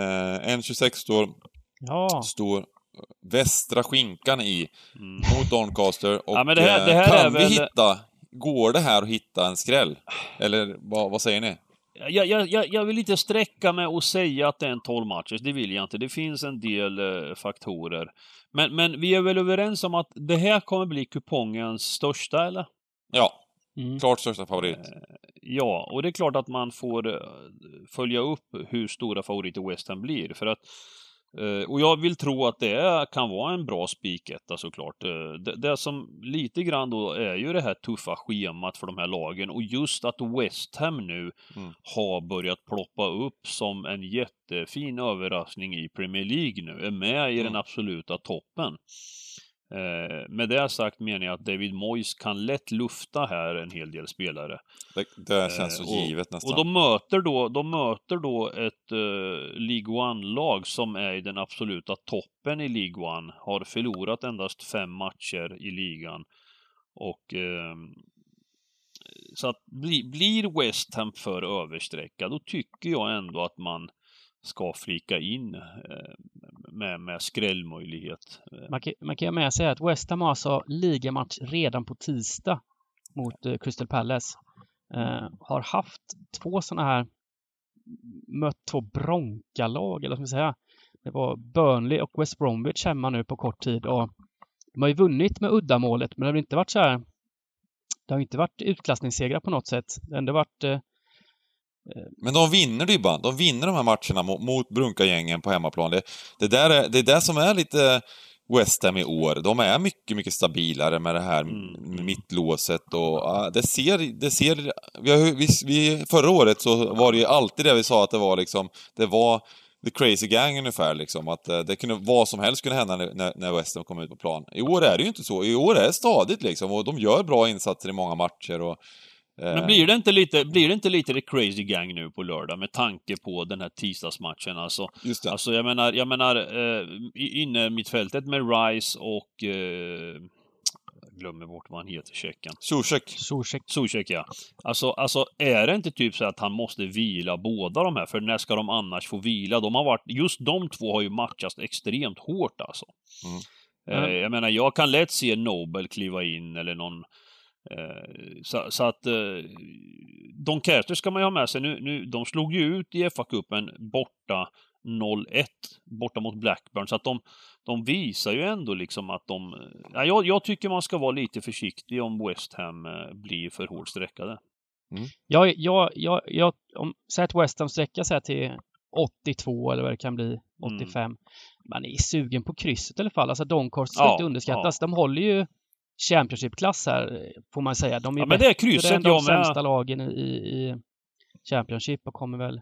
1,26 står västra skinkan i mot Doncaster. Och ja, men det här kan vi hitta, går det här att hitta en skräll? Eller vad säger ni? Jag vill inte sträcka mig och säga att det är en 12 matcher. Det vill jag inte. Det finns en del faktorer. Men vi är väl överens om att det här kommer bli kupongens största, eller? Ja, klart största favorit. Ja, och det är klart att man får följa upp hur stora favoriter West Ham blir. För att, och jag vill tro att det kan vara en bra spiketta såklart. Det som lite grann då är ju det här tuffa schemat för de här lagen. Och just att West Ham nu har börjat ploppa upp som en jättefin överraskning i Premier League nu. Är med i den absoluta toppen. Med det sagt menar jag att David Moyes kan lätt lufta här en hel del spelare. Det känns så givet nästan. Och de möter då ett League One-lag som är i den absoluta toppen i League One. Har förlorat endast 5 matcher i ligan. Och så att blir West Ham för översträckad, då tycker jag ändå att man ska flika in med skrällmöjlighet. Man kan ju med säga att West Ham har alltså ligamatch redan på tisdag mot Crystal Palace. Har haft 2 sådana här, mött 2 bronkalag, eller vad ska man säga. Det var Burnley och West Bromwich hemma nu på kort tid. Och de har ju vunnit med uddamålet, men det har inte varit så här. Det har inte varit utklassningssegrar på något sätt. Det har ändå varit... Men de vinner Dybban. De vinner de här matcherna mot Brunka-gängen på hemmaplan. Det är det som är lite West Ham i år. De är mycket stabilare med det här mittlåset och det ser vi förra året så var det ju alltid det vi sa att det var liksom, det var the crazy gang ungefär liksom, att det kunde vad som helst kunde hända när West Ham kom ut på plan. I år är det ju inte så. I år är det stadigt liksom, och de gör bra insatser i många matcher och men blir det inte lite the crazy gang nu på lördag med tanke på den här tisdagsmatchen alltså? Just det. Alltså jag menar inne mittfältet med Rice och glömmer bort vad han heter, Tjecken. Soucek, ja. Alltså är det inte typ så att han måste vila båda de här, för när ska de annars få vila? Just de 2 har ju matchats extremt hårt alltså. Jag menar, jag kan lätt se Nobel kliva in eller någon Så att Doncaster ska man ju ha med sig nu. De slog ju ut i FA-cupen borta 0-1 borta mot Blackburn, så att de visar ju ändå liksom att jag tycker man ska vara lite försiktig om West Ham blir för hårt sträckade. Om säg att West Ham sträcker sig till 82 eller vad det kan bli, 85. Man är sugen på krysset i alla fall. Alltså Doncaster ska inte underskattas. De håller ju Championship-klass här, får man säga. De är men det är krysset än de sämsta lagen i Championship och kommer väl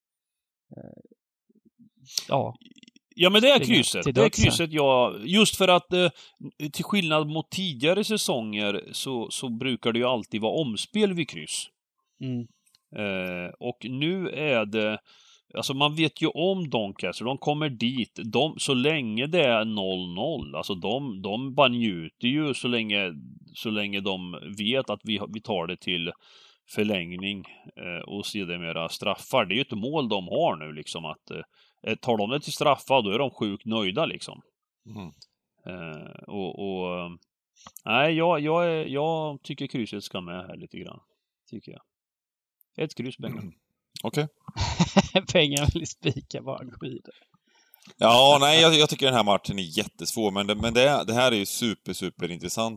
Ja, men det är krysset. Det är krysset, just för att till skillnad mot tidigare säsonger så brukar det ju alltid vara omspel vid kryss. Och nu är det, alltså man vet ju om Doncaster, de kommer dit, så länge det är 0-0, alltså de bara njuter ju så länge de vet att vi tar det till förlängning och sedermera straffar. Det är ju ett mål de har nu liksom, att tar de det till straffar, då är de sjukt nöjda liksom. Nej, jag tycker krysset ska med här lite grann, tycker jag. Ett kryss, Bengan. Okej. Pengar vill spika bara skidor. Ja, nej, jag tycker den här matchen är jättesvår, men det här är ju super intressant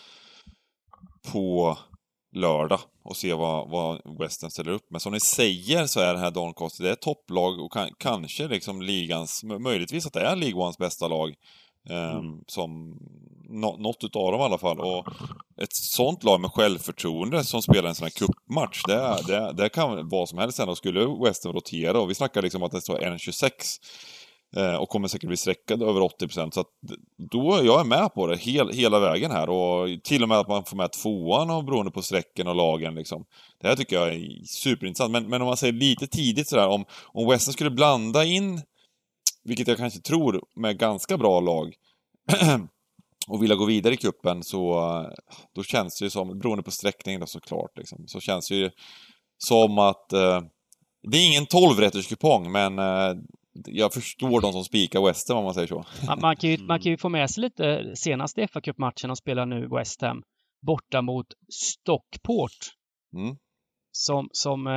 på lördag och se vad West Ham ställer upp med. Som ni säger så är det här Doncaster, det är topplag och kanske liksom ligans, möjligtvis att det är League Ones bästa lag. Som något utav dem i alla fall, och ett sånt lag med självförtroende som spelar en sån här cupmatch, det kan vara som helst sen, och skulle West Ham rotera, och vi snackar liksom att det står 1,26 och kommer säkert bli sträckad över 80%, så att då jag är med på det hela vägen här, och till och med att man får med tvåan och beroende på sträcken och lagen liksom. Det här tycker jag är superintressant, men om man säger lite tidigt sådär, om West Ham skulle blanda in, vilket jag kanske tror, med ganska bra lag och vilja gå vidare i kuppen, så då känns det ju som, beroende på sträckningen då såklart liksom, så känns det ju som att det är ingen 12-rätters-kupong, men jag förstår de som spikar West Ham, om man säger så. Man kan ju få med sig lite senaste FA-cupmatchen de spelar nu, West Ham borta mot Stockport. Som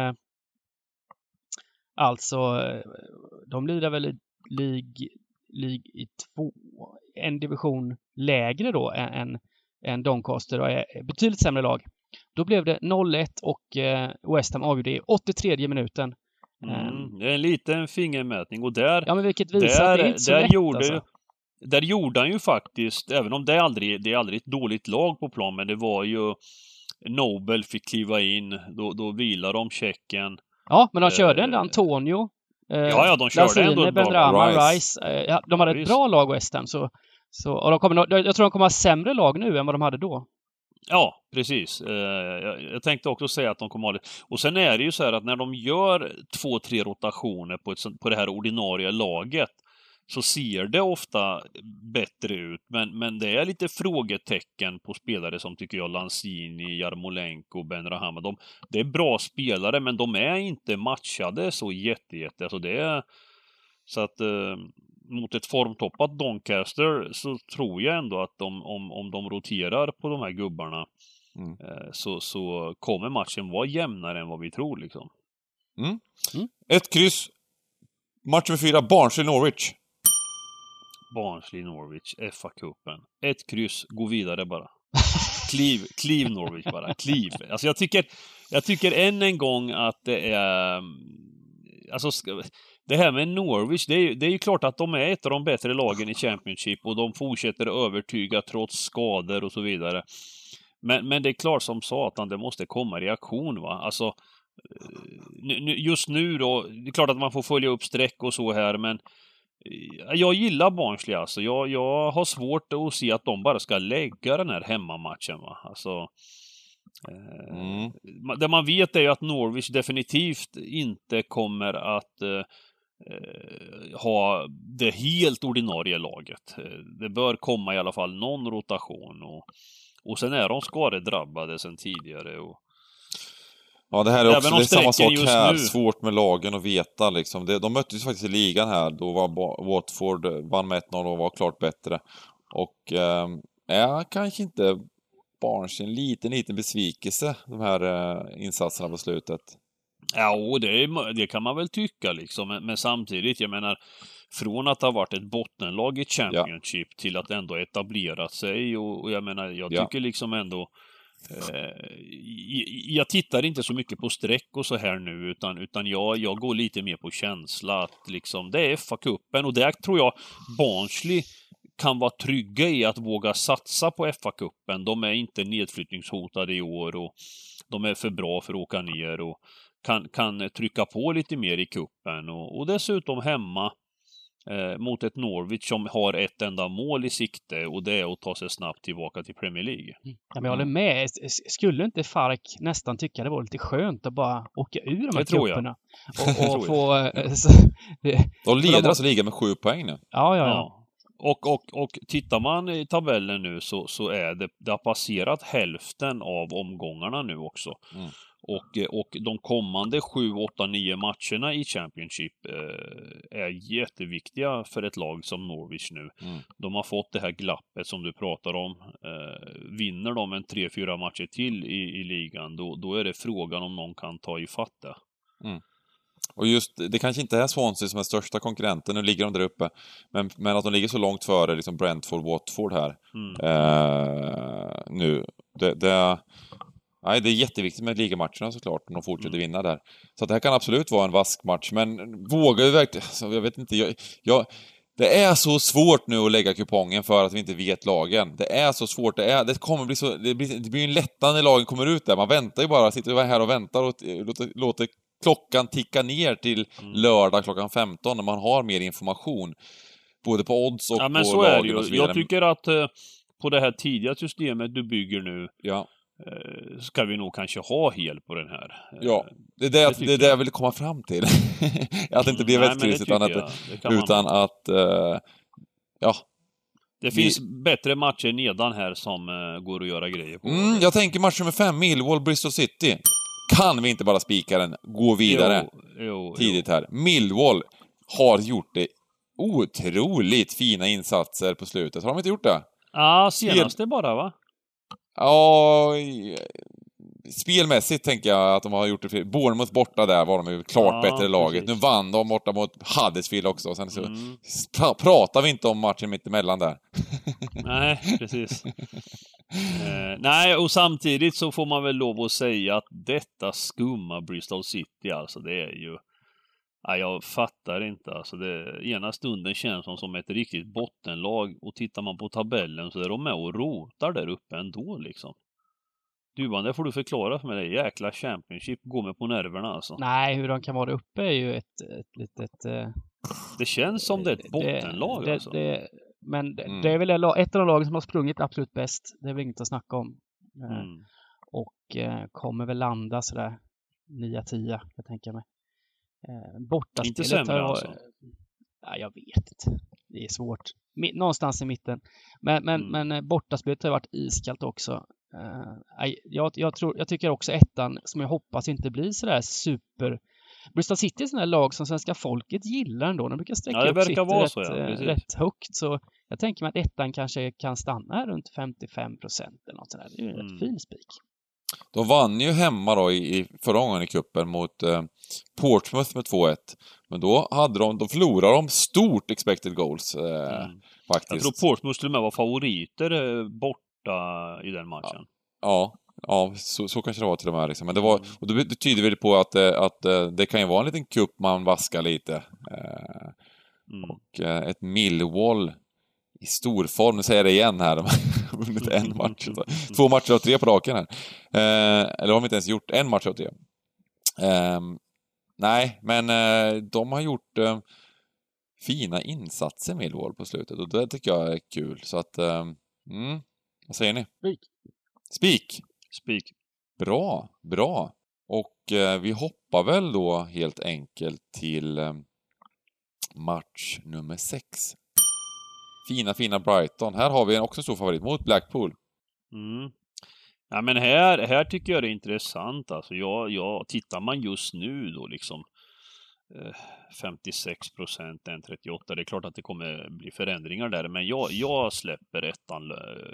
alltså de lirar väl League i 2, en division lägre då än Doncaster, och är betydligt sämre lag. Då blev det 0-1 och West Ham avgjorde i 83:e minuten. Det är en liten fingermätning, och där, ja, men vilket visar att det är inte så lätt, där gjorde han ju faktiskt, även om det är aldrig ett dåligt lag på plan, men det var ju Nobel fick kliva in, då vilar de checken. Ja, men de körde ändå Antonio. De körde ändå ett bra lag. Rice. De hade ett bra lag, West Ham. Och jag tror de kommer ha sämre lag nu än vad de hade då. Ja, precis. Jag tänkte också säga att de kommer ha det. Och sen är det ju så här att när de gör 2-3 rotationer på det här ordinarie laget, så ser det ofta bättre ut. Men det är lite frågetecken på spelare som, tycker jag, Lanzini, Jarmolenko, Ben Rahama. Det är bra spelare, men de är inte matchade så jätte. Alltså det är, så att mot ett formtoppat Doncaster så tror jag ändå att om de roterar på de här gubbarna så kommer matchen vara jämnare än vad vi tror liksom. Ett kryss. Match med 4, Barnsley-Norwich. Barnsley-Norwich, FA-cupen. Ett kryss, gå vidare bara. Kliv Norwich bara, kliv. Alltså jag tycker än en gång att det är, alltså det här med Norwich, det är ju klart att de är ett av de bättre lagen i Championship, och de fortsätter övertyga trots skador och så vidare. Men det är klart, som Satan, det måste komma reaktion, va? Alltså just nu då, det är klart att man får följa upp streck och så här, men jag gillar Barnsley alltså. Jag har svårt att se att de bara ska lägga den här hemmamatchen, va? Alltså det man vet är ju att Norwich definitivt inte kommer att ha det helt ordinarie laget. Det bör komma i alla fall någon rotation, och sen är de skadedrabbade sen tidigare, och ja, det här är också, det är samma sak här, svårt med lagen att veta liksom. De möttes faktiskt i ligan här, då var Watford vann med 1-0 och var klart bättre. Och kanske inte Barnsley en liten besvikelse, de här insatserna på slutet. Ja, det kan man väl tycka liksom, men samtidigt, jag menar, från att ha varit ett bottenlag i Championship till att ändå etablera sig, och jag menar, jag tycker liksom ändå jag tittar inte så mycket på streck och så här nu, utan jag går lite mer på känsla att liksom, det är FA-cupen, och där tror jag Barnsley kan vara trygga i att våga satsa på FA-cupen. De är inte nedflyttningshotade i år, och de är för bra för att åka ner, och kan trycka på lite mer i kuppen, och dessutom hemma mot ett Norwich som har ett enda mål i sikte, och det är att ta sig snabbt tillbaka till Premier League. Ja, men jag håller med. Skulle inte Fark nästan tycka det var lite skönt att bara åka ur de här kupperna? Och få... De leder alltså ligan med 7 poäng nu. Ja. Och tittar man i tabellen nu så är det har passerat hälften av omgångarna nu också. Och de kommande 7, 8, 9 matcherna i Championship är jätteviktiga för ett lag som Norwich nu. De har fått det här glappet som du pratar om. Vinner de en 3-4 matcher till i ligan, då är det frågan om någon kan ta ifatt det. Och just, det kanske inte är Swansea som är största konkurrenten, nu ligger de där uppe, men att de ligger så långt före liksom Brentford, Watford här nu, nej, det är jätteviktigt med ligamatcherna såklart, om de fortsätter vinna där. Så det här kan absolut vara en vask match, men vågar vi verkligen, jag vet inte, det är så svårt nu att lägga kupongen för att vi inte vet lagen. Det är så svårt, det kommer bli så, det blir en lättnad när lagen kommer ut där. Man väntar ju bara, sitter här och väntar och låter klockan ticka ner till lördag klockan 15 när man har mer information. Både på odds och men på så lagen är det ju. Och så vidare. Jag tycker att på det här tidiga systemet du bygger nu, ska vi nog kanske ha hel på den här. Ja, det är det jag vill komma fram till. Att det inte blir vettkryss, utan att det finns bättre matcher nedan här som går att göra grejer på. Jag tänker match nummer 5, Millwall, Bristol City. Kan vi inte bara spika den, gå vidare tidigt här? Millwall har gjort det otroligt fina insatser på slutet. Har de inte gjort det? Ja, senaste bara, va? Ja, spelmässigt tänker jag att de har gjort det. Bournemouth borta där var de ju klart bättre laget. Nu vann de borta mot Huddersfield också. Och sen så pratar vi inte om matchen mitt emellan där. Nej, precis. Nej, och samtidigt så får man väl lov att säga att detta skumma Bristol City, alltså det är ju... Nej, jag fattar inte. Alltså ena stunden känns som ett riktigt bottenlag, och tittar man på tabellen så är de med och rotar där uppe ändå liksom. Du, det får du förklara för mig, det jäkla Championship går med på nerverna alltså. Nej, hur de kan vara där uppe är ju ett litet... Det känns som det är ett bottenlag alltså. Men det är väl ett av de lagen som har sprungit absolut bäst. Det är väl inget att snacka om. Och kommer väl landa sådär 9-10, jag tänker mig. Bortaspelet inte sämre alltså. Ja, jag vet inte. Det är svårt. Någonstans i mitten. Men bortaspelet har varit iskallt också. Jag tycker också ettan, som jag hoppas inte blir sådär super... Bristol City är sådana lag som svenska folket gillar ändå. De brukar sträcka upp sitt rätt högt. Så jag tänker mig att ettan kanske kan stanna här runt 55% eller något sådär. Det är ju en rätt fin spik. De vann ju hemma då i förra gången i kuppen mot Portsmouth med 2-1. Men då förlorade de stort expected goals faktiskt. Jag tror Portsmouth skulle med vara favoriter borta i den matchen. Ja, så kanske det var till och med liksom. Men det var, och det tyder väl på att det kan ju vara en liten kupp man vaskar lite. Och ett Millwall i stor form, nu säger jag det igen här, de har vunnit en match. 2 matcher av 3 på raken här. Eller har de inte ens gjort en match av 3? Nej, men de har gjort fina insatser med Millwall på slutet, och det tycker jag är kul. Så att, vad säger ni? Spik. Bra. Och vi hoppar väl då helt enkelt till match nummer 6. Fina Brighton. Här har vi också en stor favorit mot Blackpool. Ja, men här tycker jag det är intressant. Alltså tittar man just nu då liksom. 56%, 1,38. Det är klart att det kommer bli förändringar där, men jag släpper ettan.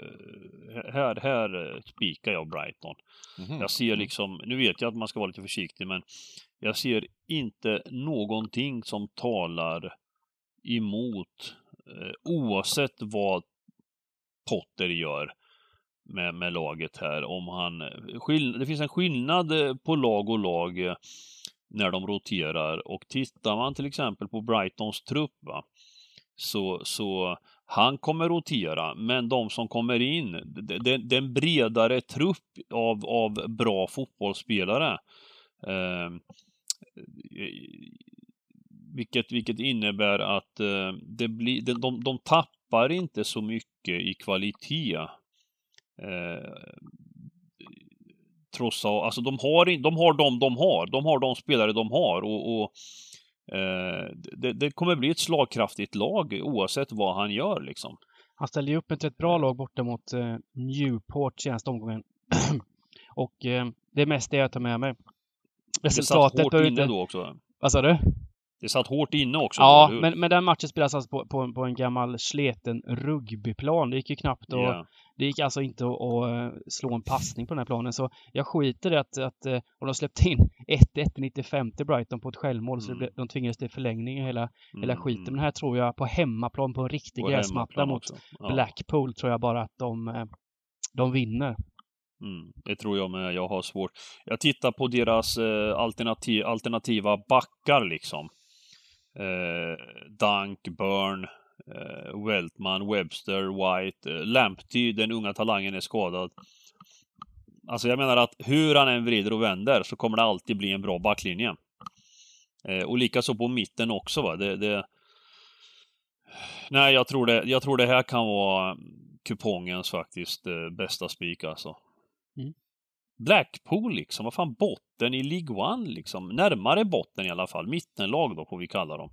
Här spikar jag Brighton. Jag ser liksom, nu vet jag att man ska vara lite försiktig, men jag ser inte någonting som talar emot, oavsett vad Potter gör med laget här. Det finns en skillnad på lag och lag när de roterar, och tittar man till exempel på Brightons trupp, så han kommer rotera, men de som kommer in, det är en bredare trupp av bra fotbollsspelare, vilket innebär att de tappar inte så mycket i kvalitet. Trots att, alltså de har de spelare de har, och det kommer bli ett slagkraftigt lag oavsett vad han gör liksom. Han ställde ju upp ett bra lag borta mot Newport senaste omgången. Och det är mest det jag tar med mig. Resultatet det satt hårt inne då också. Vad sa du? Det satt hårt inne också. Ja, men den matchen spelas alltså på en gammal sleten rugbyplan. Det gick ju knappt och det gick alltså inte att slå en passning på den här planen. Så jag skiter i att och de släppte in 1-1 i 95 till Brighton på ett självmål. Så de tvingades till förlängning och hela skiten. Men här tror jag på hemmaplan, på en riktig gräsmatta mot Blackpool, tror jag bara att de vinner. Det tror jag med. Jag har svårt. Jag tittar på deras alternativa backar liksom. Dunk, Burn, Weltman, Webster, White, Lamptey, den unga talangen, är skadad. Alltså jag menar att hur han än vrider och vänder så kommer det alltid bli en bra backlinje. Och likaså på mitten också, va. Nej, jag tror det här kan vara kupongens faktiskt bästa spik alltså. Blackpool liksom, vad fan, botten i League One liksom, närmare botten i alla fall, mittenlag då får vi kalla dem.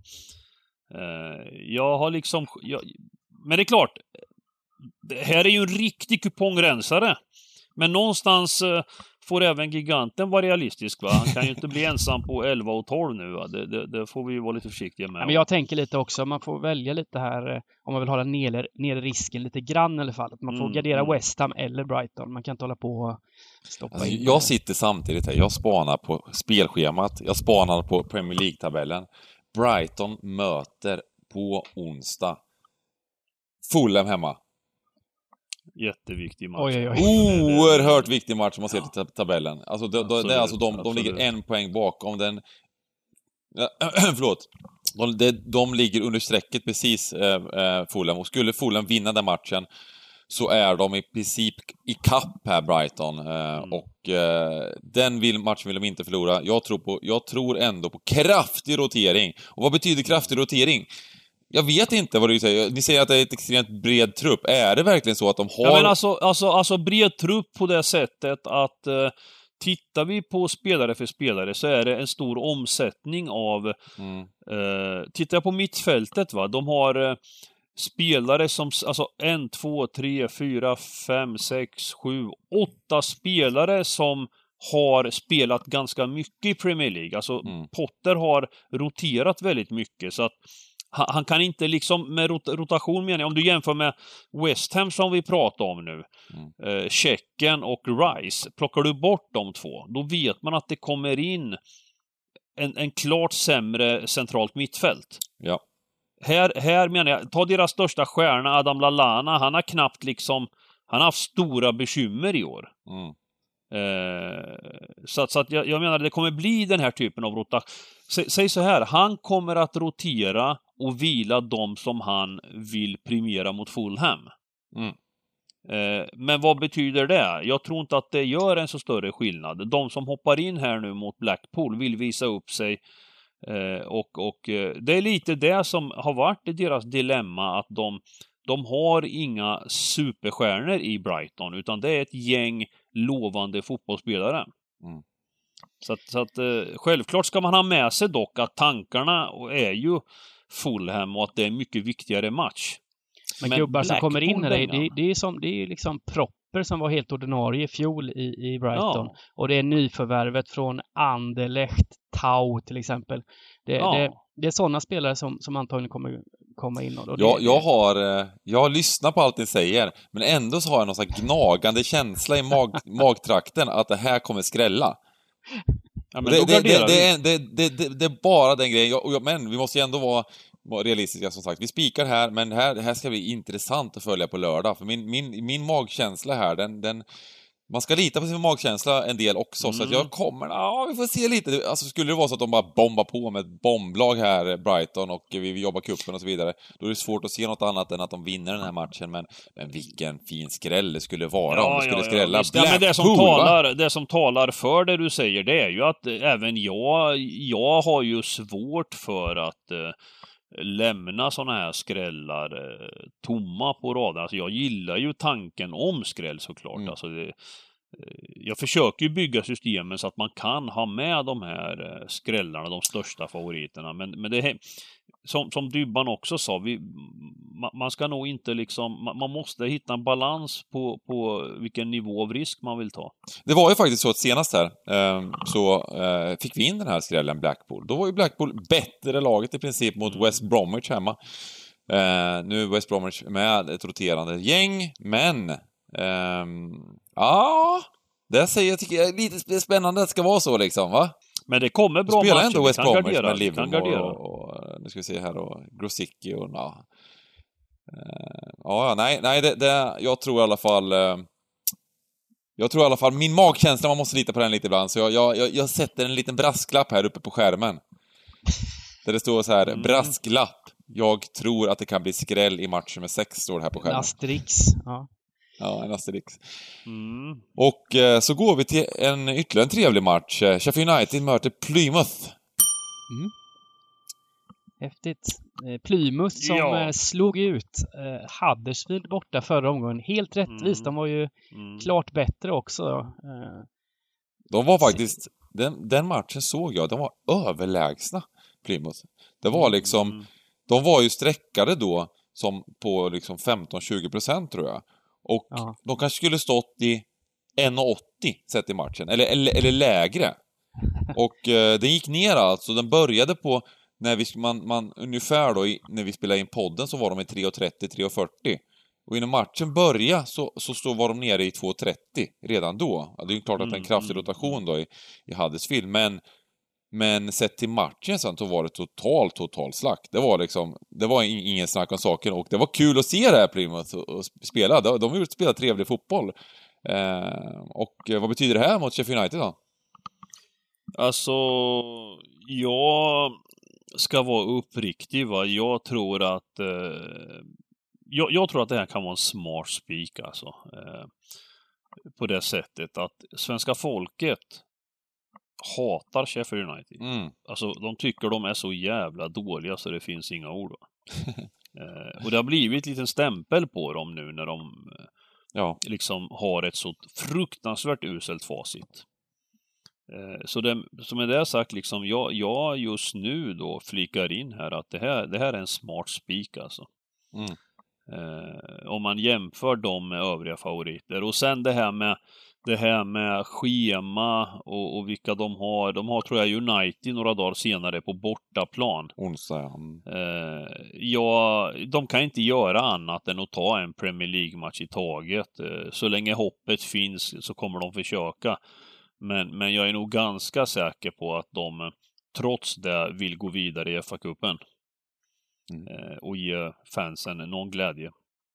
Jag har liksom men det är klart, det här är ju en riktig kupongrensare, men någonstans får även giganten vara realistisk, va? Han kan ju inte bli ensam på 11 och 12 nu, va? Det får vi ju vara lite försiktiga med. Ja, men jag tänker lite också, man får välja lite här om man vill hålla nere risken lite grann i alla fall. Att man får gardera West Ham eller Brighton. Man kan inte hålla på och stoppa in. Jag sitter samtidigt här, jag spanar på spelschemat, jag spanar på Premier League-tabellen. Brighton möter på onsdag Fulham hemma. Jätteviktig match. Oj. Oerhört viktig match om man ser till tabellen. Alltså det är alltså de ligger 1 poäng bakom den. Förlåt. De ligger under strecket precis, Fulham. Och skulle Fulham vinna den matchen så är de i princip i kapp här, Brighton. Och matchen vill de inte förlora. Jag tror ändå på kraftig rotering. Och vad betyder kraftig rotering? Jag vet inte vad du säger. Ni säger att det är ett extremt bred trupp. Är det verkligen så att de har... Ja, men alltså bred trupp på det sättet att tittar vi på spelare för spelare så är det en stor omsättning av... tittar jag på mittfältet, va? De har spelare som... Alltså 1, 2, 3, 4, 5, 6, 7, 8 spelare som har spelat ganska mycket i Premier League. Alltså Potter har roterat väldigt mycket, så att han kan inte liksom, med rotation menar jag, om du jämför med West Ham som vi pratar om nu, Tjecken och Rice, plockar du bort de två, då vet man att det kommer in en klart sämre centralt mittfält. Ja. Här menar jag, ta deras största stjärna Adam Lallana, han har knappt liksom, han har haft stora bekymmer i år. Så att jag menar, det kommer bli den här typen av rotation. Säg så här, han kommer att rotera och vila de som han vill premiera mot Fulham. Men vad betyder det? Jag tror inte att det gör en så större skillnad. De som hoppar in här nu mot Blackpool vill visa upp sig, och det är lite det som har varit deras dilemma, att de har inga superstjärnor i Brighton, utan det är ett gäng lovande fotbollsspelare. Så att självklart ska man ha med sig dock att tankarna är ju Fulham och att det är en mycket viktigare match. Men gubbar som kommer in här, det är liksom proppen Prepper som var helt ordinarie i fjol i Brighton. Ja. Och det är nyförvärvet från Anderlecht, Tau till exempel. Det är sådana spelare som antagligen kommer komma in. Och jag har lyssnat på allt ni säger, men ändå så har jag någon sån här gnagande känsla i magtrakten att det här kommer skrälla. Ja, men det är bara den grejen. Men vi måste ju ändå vara realistiska som sagt. Vi spikar här, men det här ska bli intressant att följa på lördag. För min magkänsla här, den man ska lita på sin magkänsla en del också. Så att jag kommer, vi får se lite. Alltså skulle det vara så att de bara bombar på med ett bomblag här, Brighton, och vi jobbar kuppen och så vidare, då är det svårt att se något annat än att de vinner den här matchen. Men vilken fin skräll det skulle vara om det skulle skrälla. Men det som talar för det du säger, det är ju att även jag har ju svårt för att lämna såna här skrällar tomma på raden. Alltså jag gillar ju tanken om skräll såklart. Alltså jag försöker ju bygga systemen så att man kan ha med de här skrällarna, de största favoriterna. Men det här, som Dybban också sa, man ska nog inte man måste hitta en balans på vilken nivå av risk man vill ta. Det var ju faktiskt så att senast här så fick vi in den här skrällen Blackpool. Då var ju Blackpool bättre laget i princip mot West Bromwich hemma. Nu är West Bromwich med ett roterande gäng, men det tycker jag är lite spännande att det ska vara så liksom, va? Men det kommer bra matcher. Spelar ändå West Bromwich med Liverpool och nu ska vi se här, och Grosicki och jag tror i alla fall min magkänsla, man måste lita på den lite ibland, så jag sätter en liten brasklapp här uppe på skärmen där det står så här, brasklapp, jag tror att det kan bli skräll i matchen med 6, står det här på skärmen. Asterix, Ja, en Asterix. Och så går vi till ytterligare en trevlig match. Sheffield United möter Plymouth. Häftigt. Plymouth som slog ut Huddersfield borta förra omgången. Helt rättvist. De var ju klart bättre också. De var faktiskt, den matchen såg jag, de var överlägsna, Plymouth. Det var liksom, de var ju sträckade då som på liksom 15-20% tror jag. Och de kanske skulle stått i 1,80 sett i matchen. Eller lägre. Och den gick ner alltså. Den började på, när man ungefär då, när vi spelade in podden så var de i 3,30-3,40. Och innan matchen började så var de nere i 2,30 redan då. Det är ju klart att det är en kraftig rotation då i Huddersfield. Men sett till matchen sen så var det total slakt. Det var ingen snack om saken, och det var kul att se det här Plymouth och spela. De har ju spelat trevlig fotboll. Och vad betyder det här mot Sheffield United då? Alltså, jag ska vara uppriktig, va. Jag tror att det här kan vara en smart spik alltså. På det sättet att svenska folket hatar Sheffield United. Alltså, de tycker de är så jävla dåliga så det finns inga ord. Och det har blivit en liten stämpel på dem nu när de liksom har ett så fruktansvärt uselt facit. Så som är det sagt, liksom, jag just nu då flikar in här att det här är en smart spik alltså. Om man jämför dem med övriga favoriter. Och sen det här med schema och vilka de har. De har, tror jag, United några dagar senare på bortaplan. Onsdag. De kan inte göra annat än att ta en Premier League-match i taget. Så länge hoppet finns så kommer de försöka. Men jag är nog ganska säker på att de trots det vill gå vidare i FA-cupen. Och ge fansen någon glädje.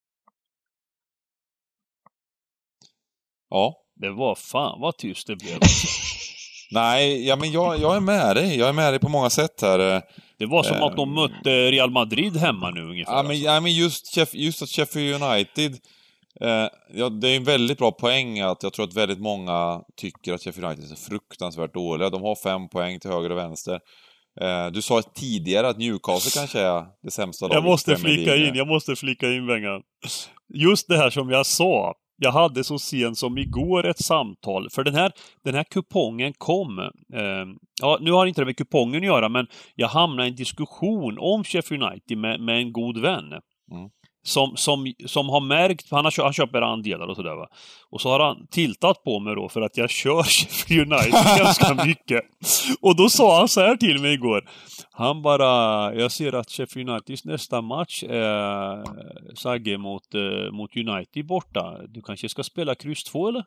Ja. Det var fan vad tyst det blev. Nej, men jag är med dig. Jag är med dig på många sätt här. Det var som att de mötte Real Madrid hemma nu ungefär. Men just att Sheffield United, det är en väldigt bra poäng att jag tror att väldigt många tycker att Sheffield United är så fruktansvärt dåliga. De har 5 poäng till höger och vänster. Du sa tidigare att Newcastle kanske är det sämsta laget. Jag måste flika in Bengan. Just det här som jag sa. Jag hade så sent som igår ett samtal. För den här kupongen kom. Nu har inte det med kupongen att göra. Men jag hamnade i en diskussion om Sheffield United med en god vän. som har märkt, han köper andelar och sådär va. Och så har han tiltat på mig då för att jag kör Sheffield United ganska mycket. Och då sa han så här till mig igår. Han bara, jag ser att Sheffield Uniteds nästa match är Sagge mot United borta. Du kanske ska spela kryss 2 eller?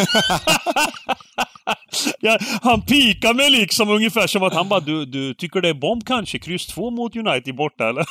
Ja, han pikar mig liksom ungefär som att han bara, du tycker det är bomb kanske, kryss 2 mot United borta eller?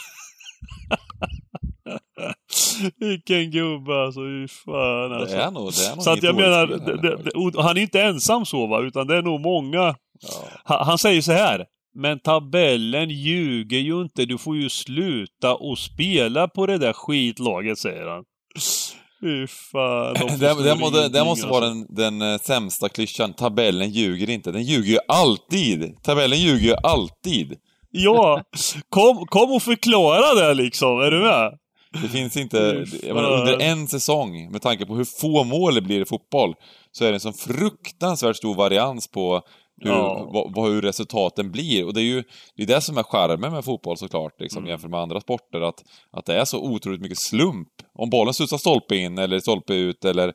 Vilken gubbe alltså, fan alltså. Det är nog så att jag menar, han är inte ensam så va, utan det är nog många. Ja. Han säger så här: men tabellen ljuger ju inte, du får ju sluta och spela på det där skitlaget, säger han. Fan, det måste vara den sämsta klyschan. Tabellen ljuger inte, den ljuger ju alltid. Tabellen ljuger ju alltid. Ja, kom och förklara det liksom, är du med? Det finns inte, jag menar, under en säsong, med tanke på hur få mål det blir i fotboll, så är det en sån fruktansvärt stor varians på hur resultaten blir. Och det är det som är charmen med fotboll såklart, liksom, jämfört med andra sporter, att det är så otroligt mycket slump. Om bollen studsar stolpe in eller stolpe ut eller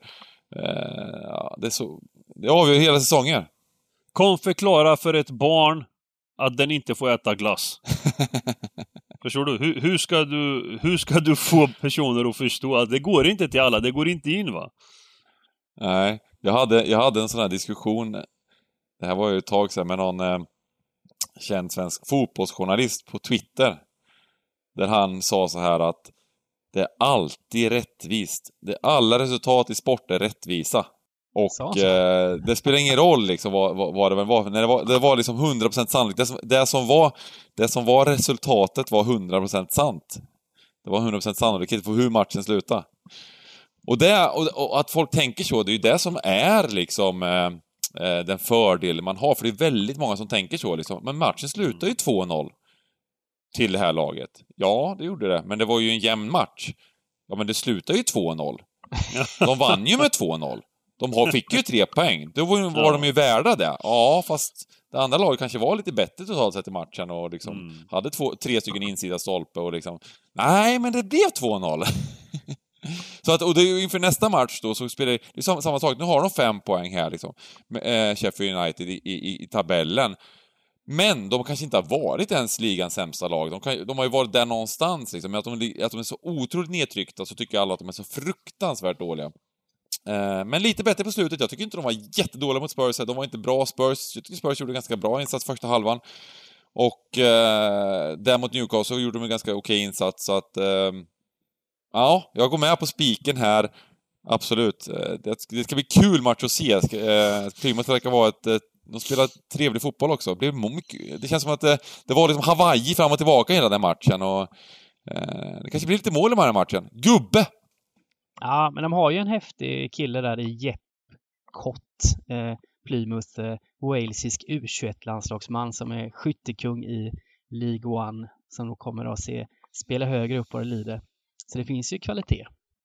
det avgör hela säsonger. Kom förklara för ett barn att den inte får äta glass. Förstår du? Hur ska du få personer att förstå att det går inte till alla, det går inte in va? Nej, jag hade en sån här diskussion, det här var ju ett tag sedan, med någon känd svensk fotbollsjournalist på Twitter, där han sa så här att det är alltid rättvist. Alla resultat i sport är rättvisa. Och det spelar ingen roll liksom vad det var. När det var liksom 100% sannolikt. Det som var resultatet var 100% sant. Det var 100% sannolikhet för hur matchen slutade. Och att folk tänker så, det är ju det som är liksom den fördel man har. För det är väldigt många som tänker så liksom. Men matchen slutar ju 2-0 till det här laget. Ja, det gjorde det. Men det var ju en jämn match. Ja, men det slutar ju 2-0. De vann ju med 2-0. De fick ju 3 poäng. Då var de ju värda det. Ja, fast det andra laget kanske var lite bättre totalt sett i matchen och liksom hade 3 stycken insida stolpe och liksom, nej, men det blev 2-0. Så att, och det är ju inför nästa match då, så spelar det är samma sak. Nu har de 5 poäng här liksom, med Sheffield United i tabellen. Men de kanske inte har varit ens ligans sämsta lag. De har ju varit där någonstans liksom. Men att de är så otroligt nedtryckta, så tycker alla att de är så fruktansvärt dåliga. Men lite bättre på slutet. Jag tycker inte de var jättedåliga mot Spurs. De var inte bra Spurs. Jag tycker Spurs gjorde ganska bra insats första halvan. Och där mot Newcastle gjorde de en ganska okej insats. Så att ja, jag går med på spiken här. Absolut. Det ska bli kul match att se. Plymouth verkar vara de spelar trevlig fotboll också. Det känns som att det var liksom Hawaii fram och tillbaka hela den matchen. Och det kanske blir lite mål i den här matchen. Gubbe! Ja, men de har ju en häftig kille där i Jepp Kott, Plymouth, walesisk U21-landslagsman som är skyttekung i League One, som då kommer att spela högre upp vad det lider. Så det finns ju kvalitet.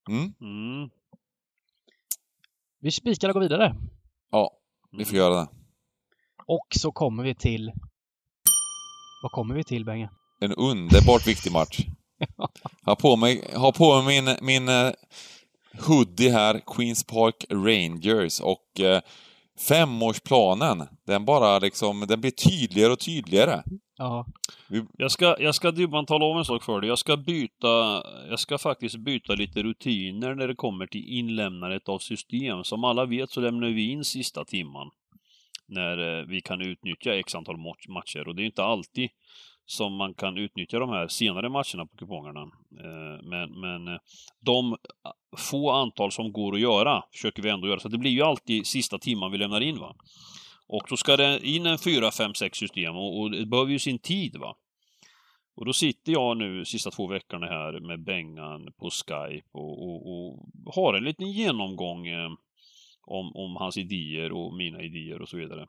Vi spikar och går vidare. Ja, vi får göra det. Och så kommer vi till... Vad kommer vi till, Benga? En underbart viktig match. Ha på mig min hoodie här, Queens Park Rangers, och 5-årsplanen, den bara liksom, den blir tydligare och tydligare. Ja. Jag ska Dybban tala om en sak för dig. Jag ska faktiskt byta lite rutiner när det kommer till inlämnandet av system. Som alla vet så lämnar vi in sista timman när vi kan utnyttja x antal matcher, och det är inte alltid som man kan utnyttja de här senare matcherna på kupongerna. Men de få antal som går att göra försöker vi ändå göra. Så det blir ju alltid sista timman vi lämnar in, va. Och då ska det in en 4, 5, 6 system och det behöver ju sin tid, va. Och då sitter jag nu sista 2 veckorna här med Bengan på Skype och har en liten genomgång om hans idéer och mina idéer och så vidare.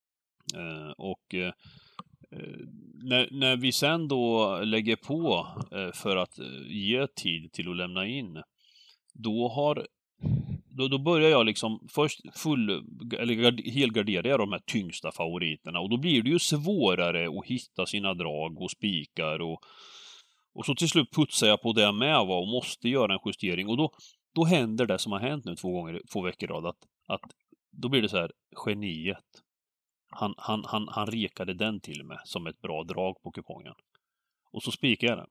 När vi sen då lägger på för att ge tid till att lämna in, då börjar jag liksom först helgardera de här tyngsta favoriterna, och då blir det ju svårare att hitta sina drag och spikar Och så till slut putsar jag på det med och måste göra en justering. Och då händer det som har hänt nu 2 veckor i rad. Att då blir det så här, geniet. Han rekade den till mig som ett bra drag på kupongen. Och så spikar jag den.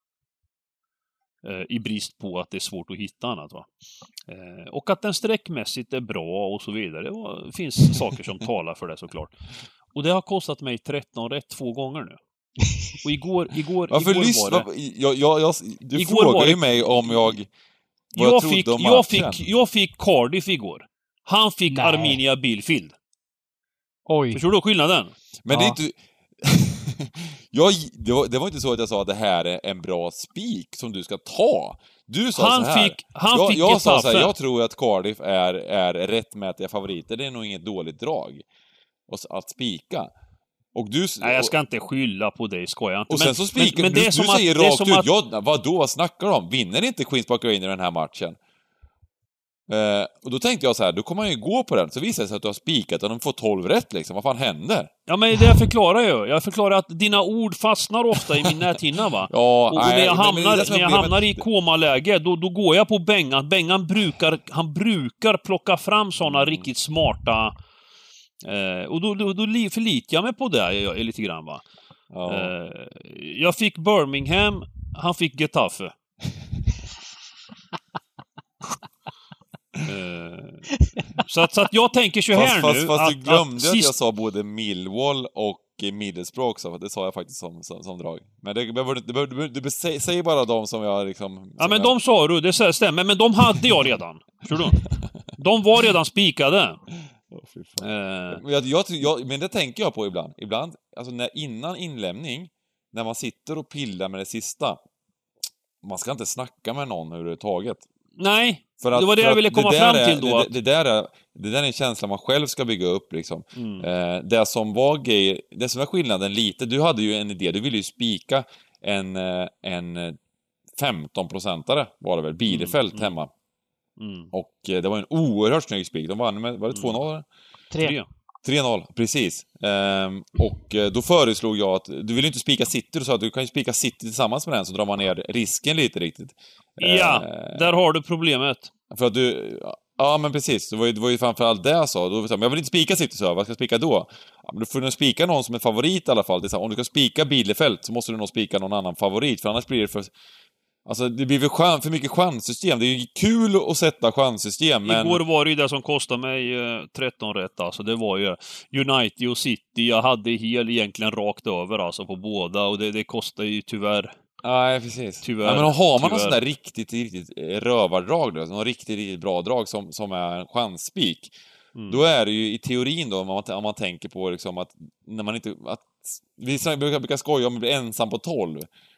I brist på att det är svårt att hitta annat, va. Och att den sträckmässigt är bra och så vidare. Det finns saker som talar för det, såklart. Och det har kostat mig 13 rätt 2 gånger nu. Och igår var det... Du frågade ju mig om jag fick Cardiff igår. Han fick Arminia Bielefeld. Oj. Förstår du skillnaden? Men det är inte... det var inte så att jag sa att det här är en bra spik som du ska ta. Du sa han så här. Jag sa så här, jag tror att Cardiff är rättmätiga favoriter. Det är nog inget dåligt drag att spika. Och du... Nej, jag ska inte skylla på dig, skojar inte. Och sen så spikar men du säger rakt ut, vad snackar de? Vinner inte Queens Park Rangers den här matchen? Och då tänkte jag så här, då kommer man ju gå på den. Så visar det sig att du har spikat och de får 12 rätt liksom. Vad fan händer? Ja, men det jag förklarar ju. Jag förklarar att dina ord fastnar ofta i min näthinna, va? Ja, och när jag hamnar i komaläge, då går jag på Bengan. Bengan brukar plocka fram såna riktigt smarta... och då förlitar jag mig på det lite grann, va? Ja. Jag fick Birmingham, han fick Getafe. Så att jag tänker så här nu. Fast du glömde att jag sa både Millwall och Middlesbrough också. Det sa jag faktiskt som drag. Men du säger bara de som jag liksom... Ja, men de sa du, det stämmer. Men de hade jag redan. Förstår du? De var redan spikade. Men det tänker jag på ibland. Ibland, alltså innan inlämning, när man sitter och pillar med det sista, man ska inte snacka med någon överhuvudtaget. Nej, det var det jag ville komma fram till då. Det där är en känsla man själv ska bygga upp liksom. Det som är skillnaden lite, du hade ju en idé, du ville ju spika en 15-procentare var det väl, Bielefeld hemma. Och det var en oerhört snygg spik. De vann med, var det 2-0? 3-0, precis. Och då föreslog jag att du vill inte spika City, du sa att du kan ju spika City tillsammans med den, så drar man ner risken lite riktigt. Ja, där har du problemet. För att ja, men precis. Det var ju framförallt det jag sa. Då, men jag vill inte spika City, så vad ska jag spika då? Ja, men du får nog spika någon som är favorit i alla fall. Om du ska spika Bielefeld så måste du nog spika någon annan favorit, för annars blir det för... Alltså, det blir väl för mycket chanssystem. Det är ju kul att sätta chanssystem, men... Igår var det ju det som kostade mig 13 rätt, alltså. Det var ju United och City. Jag hade egentligen rakt över, alltså, på båda. Och det kostar ju tyvärr... Nej, precis. Tyvärr. Ja, men har man någon sån där riktigt rövardrag då, någon riktigt bra drag som är en chansspik, då är det ju i teorin då, om man tänker på liksom att när man inte... Vi brukar skoja om att bli ensam på 12.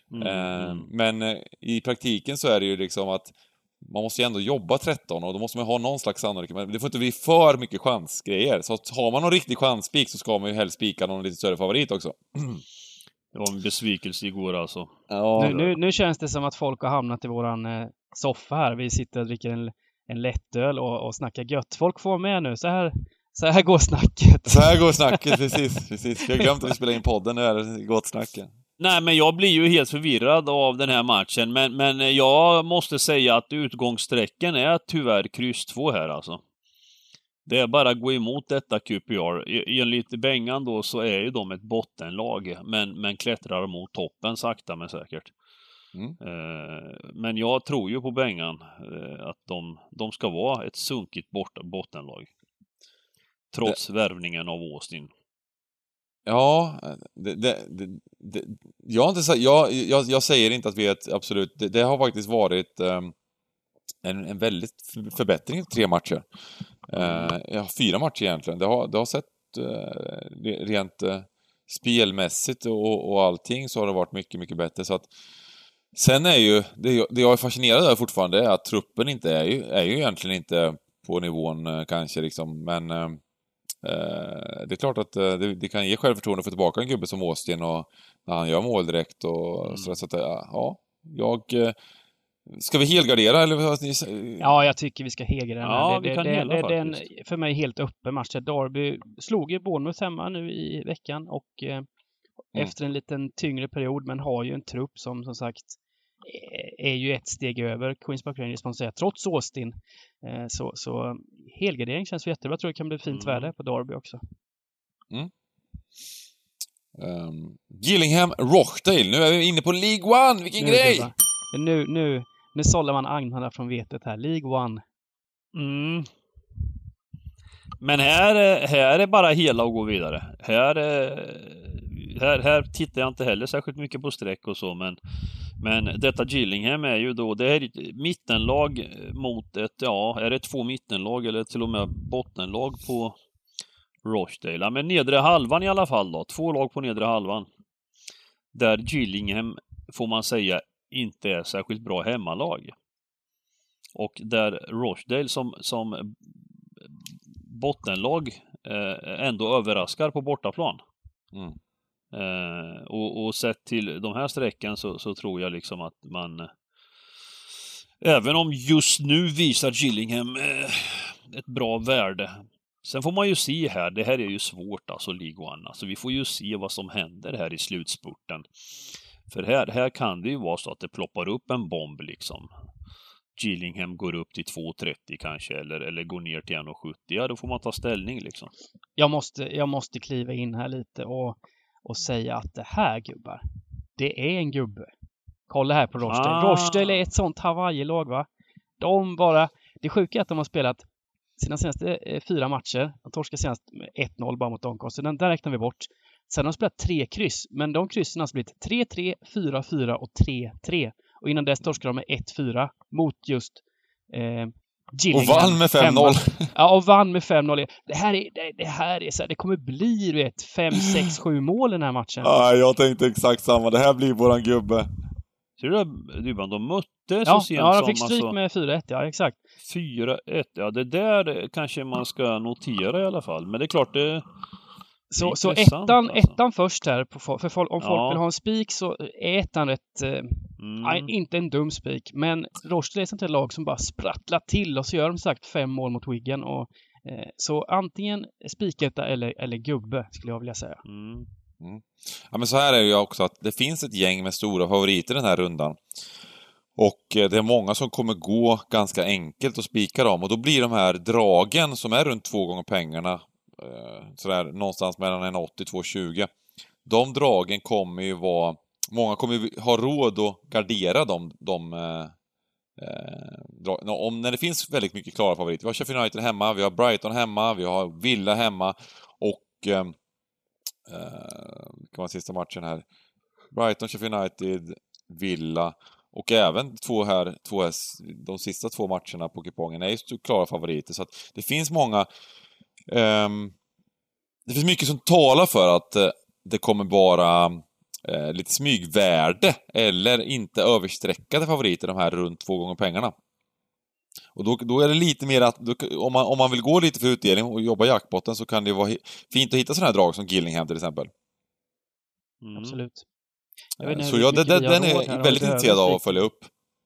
Men i praktiken så är det ju liksom att man måste ju ändå jobba 13, och då måste man ha någon slags sannolikhet. Men det får inte bli för mycket chansgrejer. Så har man någon riktig chansspik så ska man ju helst spika någon lite större favorit också. Det var en besvikelse igår, alltså. Ja, nu känns det som att folk har hamnat i våran soffa här. Vi sitter och dricker en lättöl och snackar gött. Folk får med nu. Så här går snacket. Så här går snacket, precis. Jag glömde att vi spelade in podden. Nu är det gott snacket. Nej, men jag blir ju helt förvirrad av den här matchen. Men jag måste säga att utgångssträcken är tyvärr kryss 2 här, alltså. Det är bara att gå emot detta QPR. Enligt Bengan då så är ju de ett bottenlag, men klättrar mot toppen sakta men säkert. Men jag tror ju på Bengan att de ska vara ett sunkigt bottenlag. Trots värvningen av Austin. Ja, jag säger inte att vi är ett absolut... Det har faktiskt varit en väldigt förbättring i 3 matcher. 4 matcher egentligen. Det har sett rent spelmässigt och allting, så har det varit mycket, mycket bättre. Så att, sen är ju... Det jag är fascinerad över fortfarande är att truppen inte är ju egentligen inte på nivån kanske liksom, men... det är klart att det kan ge självförtroende att få tillbaka en gubbe som Austin, och när han gör mål direkt och så att ska vi helgardera eller? Ja, jag tycker vi ska helgardera. Ja, det är en för mig helt öppen match. Derby slog ju Bournemouth hemma nu i veckan, och efter en liten tyngre period, men har ju en trupp som sagt är ju ett steg över Queens Park Rangers, man säger, trots Austin. Så helgardering känns jättebra. Jag tror det kan bli fint värde på Derby också. Gillingham Rochdale. Nu är vi inne på League One. Vilken grej! Nu sållar man agnarna från vetet här. League One. Men här är bara hela och gå vidare. Här tittar jag inte heller särskilt mycket på streck och så, men detta Gillingham är ju då, det är ett mittenlag mot är det 2 mittenlag eller till och med bottenlag på Rochdale. Men nedre halvan i alla fall då. 2 lag på nedre halvan. Där Gillingham, får man säga, inte är särskilt bra hemmalag. Och där Rochdale som bottenlag ändå överraskar på bortaplan. Och sett till de här sträckan så tror jag liksom att man, även om just nu visar Gillingham ett bra värde. Sen får man ju se här, det här är ju svårt alltså, League One. Alltså vi får ju se vad som händer här i slutspurten. För här kan det ju vara så att det ploppar upp en bomb liksom. Gillingham går upp till 2,30 kanske, eller går ner till 1,70. Ja, då får man ta ställning liksom. Jag måste kliva in här lite och säga att det här, gubbar, det är en gubbe. Kolla här på Rochdale. Rochdale är ett sånt Hawaii-lag, va? Det sjuka är att de har spelat sina senaste 4 matcher. De torskade senast med 1-0 bara mot Doncaster. Den där räknar vi bort. Sen har de spelat 3 kryss. Men de kryssen har blivit 3-3, 4-4 och 3-3. Och innan dess torskade de med 1-4 mot just Gillingham. Och vann med 5-0. Ja, och vann med 5-0. Det här är så här, det kommer bli 5, 6, 7 mål i den här matchen. Ja, jag tänkte exakt samma. Det här blir våran gubbe. Ser du bara, de mötte så sent som... Ja, de fick stryk med 4-1, ja, exakt. 4-1, ja, det där kanske man ska notera i alla fall. Men det är klart, det... Så ettan först här, om folk vill ha en spik så är ettan inte en dum spik, men Rochdale är ett sånt här lag som bara sprattlar till och så gör de sagt 5 mål mot Wigan så antingen spiketta eller gubbe skulle jag vilja säga. Ja, men så här är det ju också att det finns ett gäng med stora favoriter den här rundan. Och det är många som kommer gå ganska enkelt och spika dem, och då blir de här dragen som är runt 2 gånger pengarna, sådär någonstans mellan 1,80 och 2,20. De dragen kommer ju vara... Många kommer ju ha råd att gardera när det finns väldigt mycket klara favoriter. Vi har Sheffield United hemma, vi har Brighton hemma, vi har Villa hemma och kan vara sista matchen här. Brighton, Sheffield United, Villa och även de sista 2 matcherna på kupongen är ju klara favoriter, så att det finns många det finns mycket som talar för att det kommer vara lite smygvärde eller inte översträckade favoriter, de här runt 2 gånger pengarna. Och då är det lite mer att om man vill gå lite för utdelning och jobba jackpotten, så kan det vara fint att hitta sådana här drag som Gillingham till exempel. Absolut. Så den är väldigt intresserad av att följa upp.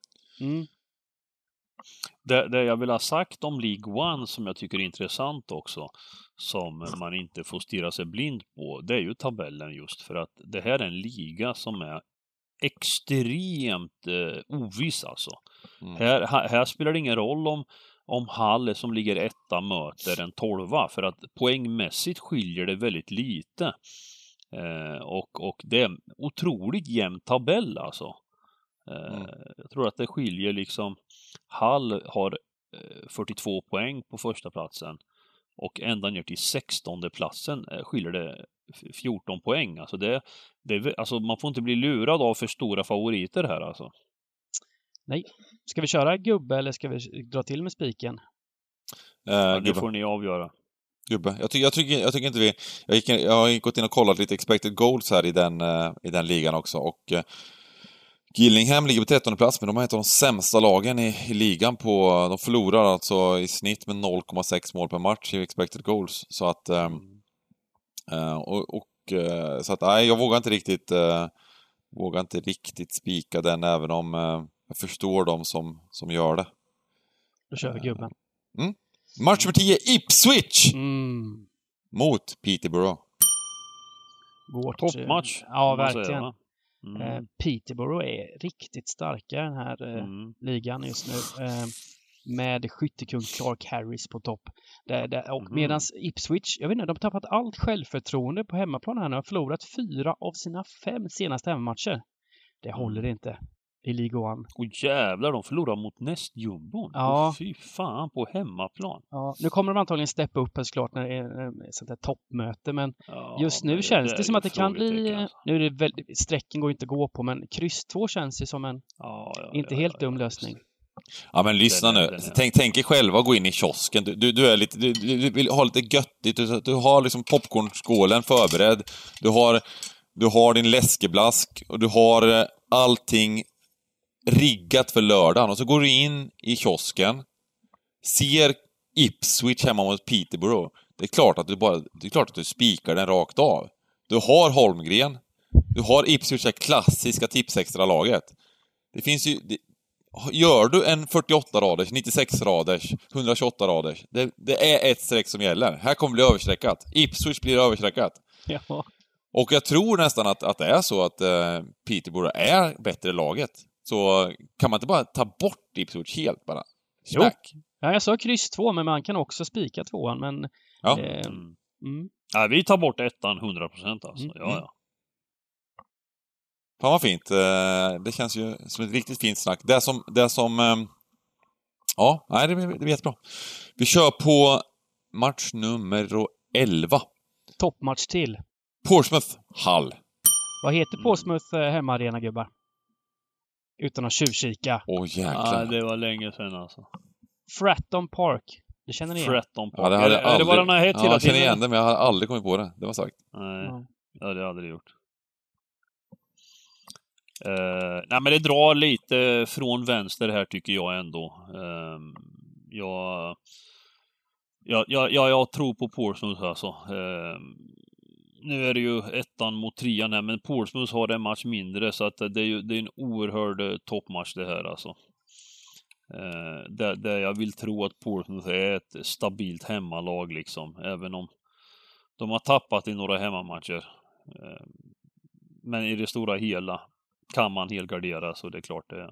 Det jag vill ha sagt om League One som jag tycker är intressant också, som man inte får stirra sig blind på, det är ju tabellen, just för att det här är en liga som är extremt oviss alltså. Här spelar det ingen roll om Hall som ligger 1 möter en 12, för att poängmässigt skiljer det väldigt lite. Och det är otroligt jämn tabell alltså. Jag tror att det skiljer liksom, Hall har 42 poäng på första platsen och ända ner till 16:e platsen skiljer det 14 poäng. Alltså alltså man får inte bli lurad av för stora favoriter här alltså. Nej. Ska vi köra gubbe eller ska vi dra till med spiken? Det får ni avgöra. Gubbe. Jag tycker inte vi... Jag har gått in och kollat lite expected goals här i den ligan också, och Gillingham ligger på 13:e plats, men de är ett av de sämsta lagen i ligan de förlorar alltså i snitt med 0,6 mål per match i expected goals. Så att så att nej, jag vågar inte riktigt spika den, även om jag förstår dem som gör det. Då kör vi gubben. Match nummer 10, Ipswich mot Peterborough. Toppmatch. Ja, verkligen. Peterborough är riktigt starka i den här ligan just nu. Med skyttekung Clark Harris på topp. Och medans Ipswich, jag vet inte, de har tappat allt självförtroende på hemmaplan här nu. Har förlorat 4 av sina 5 senaste hemmamatcher. Det håller inte i Ligue 1. Och jävlar, de förlorar mot nästjumbon. Ja. Fy fan, på hemmaplan. Ja, nu kommer de antagligen steppa upp såklart när det är ett sånt här toppmöte, men just nu känns det som att det kan bli... Nu är det väldigt, sträcken går inte att gå på, men kryss 2 känns ju som en inte helt dum lösning. Ja, men lyssna nu. Tänk er själva gå in i kiosken. Du är lite, du vill ha lite göttigt. Du har liksom popcornskålen förberedd. Du har din läskeblask och du har allting riggat för lördagen. Och så går du in i kiosken, ser Ipswich hemma mot Peterborough. Det är klart att du spikar den rakt av. Du har Holmgren. Du har Ipswich, det klassiska tipsextra-laget. Det finns ju... Gör du en 48 raders, 96 raders, 128 raders, det är ett streck som gäller. Här kommer det bli överstreckat. Ipswich blir överstreckat. Ja. Och jag tror nästan att det är så att Peterborough är bättre laget. Så kan man inte bara ta bort Ipswich helt bara? Snack. Ja, jag sa kryss 2, men man kan också spika 2:an, men... Ja. Ja, vi tar bort 1:an 100% alltså. Ja. Fan vad fint. Det känns ju som ett riktigt fint snack. Det som ja, nej, det är jättebra. Vi kör på match nummer 11. Toppmatch till. Portsmouth Hull. Vad heter Portsmouth hemmaarena, gubbar? Utan att tjuvkika. Jäklar. Ja, det var länge sedan alltså. Fratton Park. Det känner ni igen? Fratton Park. Ja, det hade är det vad den har hett hela jag känner tiden? igen det, men jag har aldrig kommit på det. Det var sagt. Nej, det hade jag aldrig gjort. Nej, men det drar lite från vänster här tycker jag ändå. Jag tror på Portsmouth alltså. Nu är det ju 1:an mot 3:an här, men Portsmouth har en match mindre, så att det är en oerhörd toppmatch det här alltså. Där jag vill tro att Portsmouth är ett stabilt hemmalag liksom, även om de har tappat i några hemmamatcher. Men i det stora hela kan man helgardera, så det är klart det är.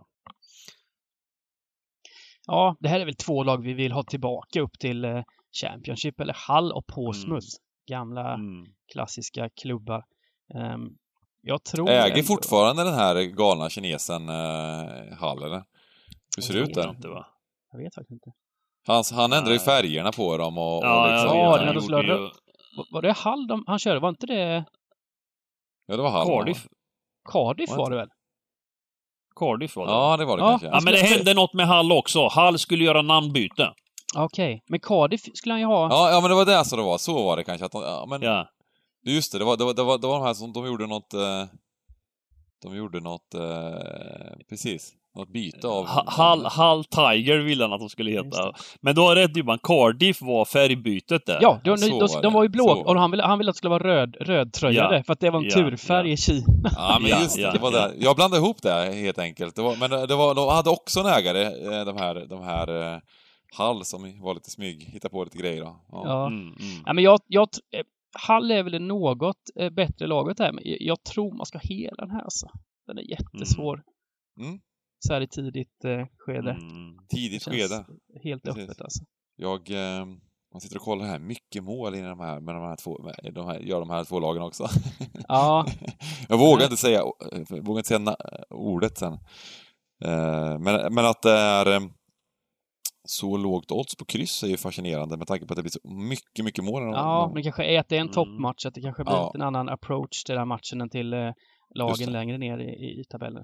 Ja, det här är väl 2 lag vi vill ha tillbaka upp till Championship, eller Hull och Portsmouth. Gamla klassiska klubbar. Jag tror äger fortfarande den här galna kinesen Hull, eller? Hur ser det ut där? Jag vet faktiskt inte. Han ändrar ju färgerna på dem och liksom. Var det Hull han körde? Var inte det... Ja, det var Hull. Cardiff var det väl? Cardiff var det. Ja, det var det kanske. Ja, men det hände något med Hull också. Hull skulle göra namnbyte. Okej, men Cardiff skulle han ju ha... Ja, men det var det så det var. Så var det kanske. Just det, det var de här som de gjorde något... precis. Något byte av... Hull Tiger ville han att de skulle heta. Men då är det ju man, Cardiff var färgbytet där. Ja, de var ju blå. Och han ville att det skulle vara rödtröjade. För att det var en turfärg i Kina. Ja, men just det var det. Jag blandade ihop det helt enkelt. De hade också en ägare, de här Hull som var lite smyg. Hitta på lite grejer då. Ja. Ja, men Hull är väl en något bättre laget här. Men jag tror man ska hela den här alltså. Den är jättesvår. Så här i tidigt skede. Tidigt skede. Helt precis. Öppet alltså. Man sitter och kollar här. Mycket mål i de här två lagen också. Ja. Jag vågar inte säga ordet sen. Men att det är så lågt odds på kryss är ju fascinerande med tanke på att det blir så mycket mål. Ja, men det kanske är att det är en toppmatch. Att det kanske blir en annan approach till den här matchen än till lagen längre ner i tabellen.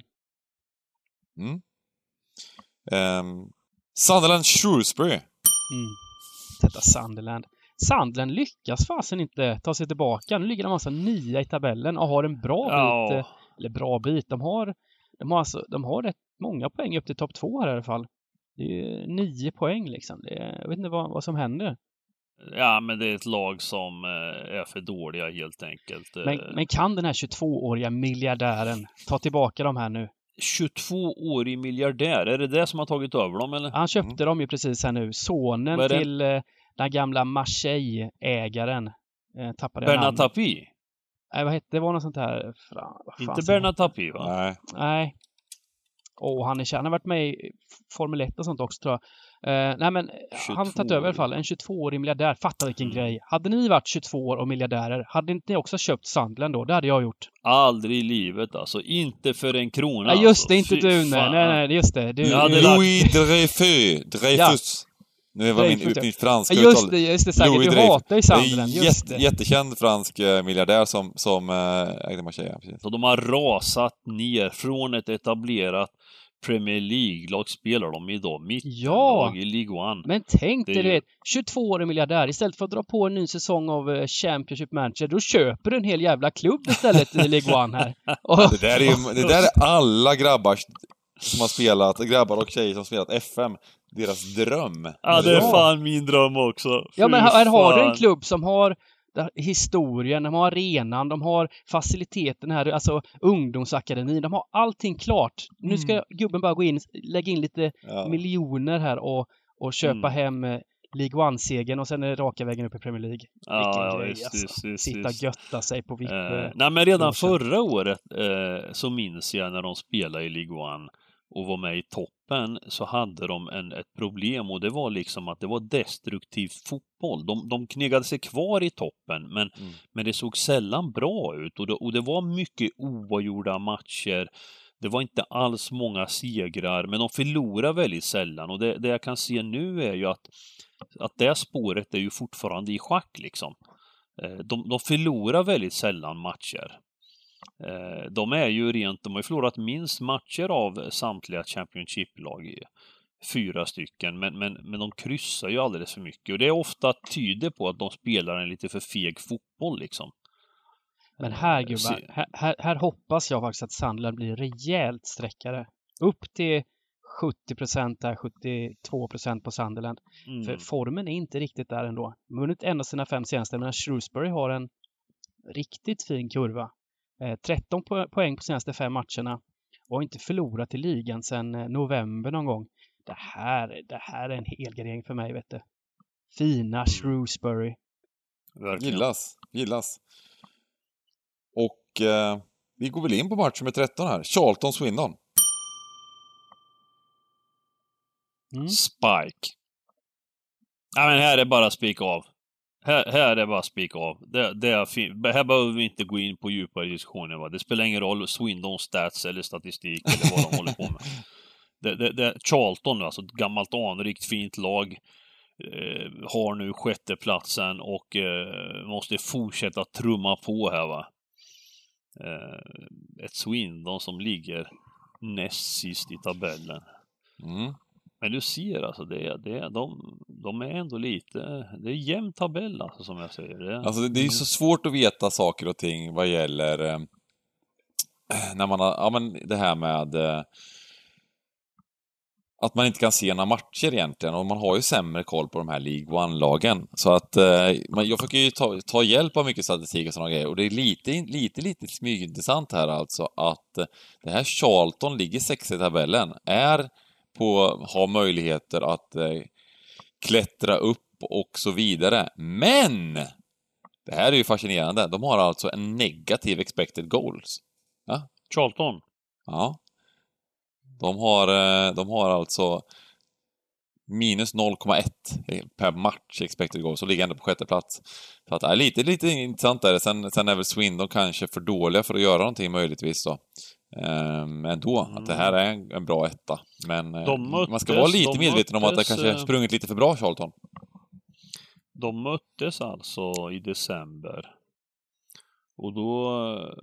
Sunderland Shrewsbury. Detta Sunderland lyckas fasen inte ta sig tillbaka. Nu ligger de alltså 9 i tabellen och har en bra bit. Eller bra bit. De har rätt många poäng upp till topp 2 här i alla fall. Det är 9 poäng liksom. Jag vet inte vad som händer. Ja, men det är ett lag som är för dåliga helt enkelt. Men kan den här 22-åriga miljardären ta tillbaka de här nu? 22-årig miljardär, är det som har tagit över dem eller? Han köpte dem ju precis här nu. Sonen till den gamla Marseille-ägaren tappade Bernard Tapie? vad hette det? Var något sånt här... Inte Bernard Tapie, va? Nej. Han har varit med i Formel 1 och sånt också, tror jag. Nej, men han har tagit över i alla fall. En 22-årig miljardär. Fatta vilken grej. Hade ni varit 22 år och miljardärer, hade inte ni också köpt Sunderland då? Det hade jag gjort. Aldrig i livet alltså. Inte för en krona. Nej, just det. Inte du. Nej, just det. Louis Dreyfus. Nu var min franska just det. Säkert. Du hatar ju Sunderland. Jättekänd fransk miljardär som ägde Marseille. Så de har rasat ner från ett etablerat Premier League-lag, spelar de idag mittenlag i Ligue 1. Men tänk dig, du vet, 22-årig miljardär, istället för att dra på en ny säsong av Championship Manager, då köper du en hel jävla klubb istället i Ligue 1 här. Det där är alla grabbar som har spelat, grabbar och tjejer som har spelat FM, deras dröm. Ja, det är fan min dröm också. Ja, men här har du en klubb som har historien, de har arenan, de har faciliteten här, alltså ungdomsakademin, de har allting klart. Nu ska gubben bara gå in, lägga in lite miljoner här och köpa hem League One-segern och sen är det raka vägen upp i Premier League. Vilken grej, alltså. Sitta och götta sig på nej, men redan förra året så minns jag när de spelade i League One och var med i toppen, så hade de ett problem, och det var liksom att det var destruktiv fotboll. De knegade sig kvar i toppen, men det såg sällan bra ut, och det var mycket oavgjorda matcher. Det var inte alls många segrar, men de förlorade väldigt sällan, och det jag kan se nu är ju att det spåret är ju fortfarande i schack liksom. De förlorar väldigt sällan matcher. De har ju förlorat minst matcher av samtliga Championship-lag, 4 stycken, men de kryssar ju alldeles för mycket, och det är ofta tyder på att de spelar en lite för feg fotboll liksom. Men här gubbar, här hoppas jag faktiskt att Sunderland blir rejält sträckare. Upp till 70% där, 72% på Sunderland. För formen är inte riktigt där ändå. Vunnit en av sina 5 senaste, men Shrewsbury har en riktigt fin kurva. 13 poäng på senaste 5 matcherna och har inte förlorat i ligan sedan november någon gång. Det här är en helgardering för mig, vet du. Fina Shrewsbury. Gillas. Och vi går väl in på match med 13 här. Charlton-Swindon. Spike. Ja, men här är bara spika av. Här är bara spika av. Här behöver vi inte gå in på djupare diskussioner. Va? Det spelar ingen roll Swindon stats eller statistik eller vad de håller på med. Charlton, alltså ett gammalt anrikt fint lag, har nu 6:e platsen och måste fortsätta trumma på här, va. Ett Swindon som ligger näst sist i tabellen. Men du ser alltså, de är ändda lite, det är jämn tabell alltså, som jag säger. Alltså det är så svårt att veta saker och ting vad gäller när man har, men det här med att man inte kan se några matcher egentligen, och man har ju sämre koll på de här League One-lagen. Så att jag fick ju ta hjälp av mycket statistik och sådana grejer, och det är lite smygintressant här alltså att det här Charlton ligger 6 i tabellen, har möjligheter att klättra upp och så vidare. Men det här är ju fascinerande. De har alltså en negativ expected goals. Ja? Charlton. Ja. De har alltså minus 0,1 per match expected goals, och ligger ändå på 6:e plats. Så att lite intressant där. Sen är väl Swindon kanske för dåliga för att göra någonting möjligtvis då. Ändå, att det här är en bra etta. Men man ska vara lite medveten om att det kanske sprungit lite för bra, Charlton. De möttes alltså i december. Och då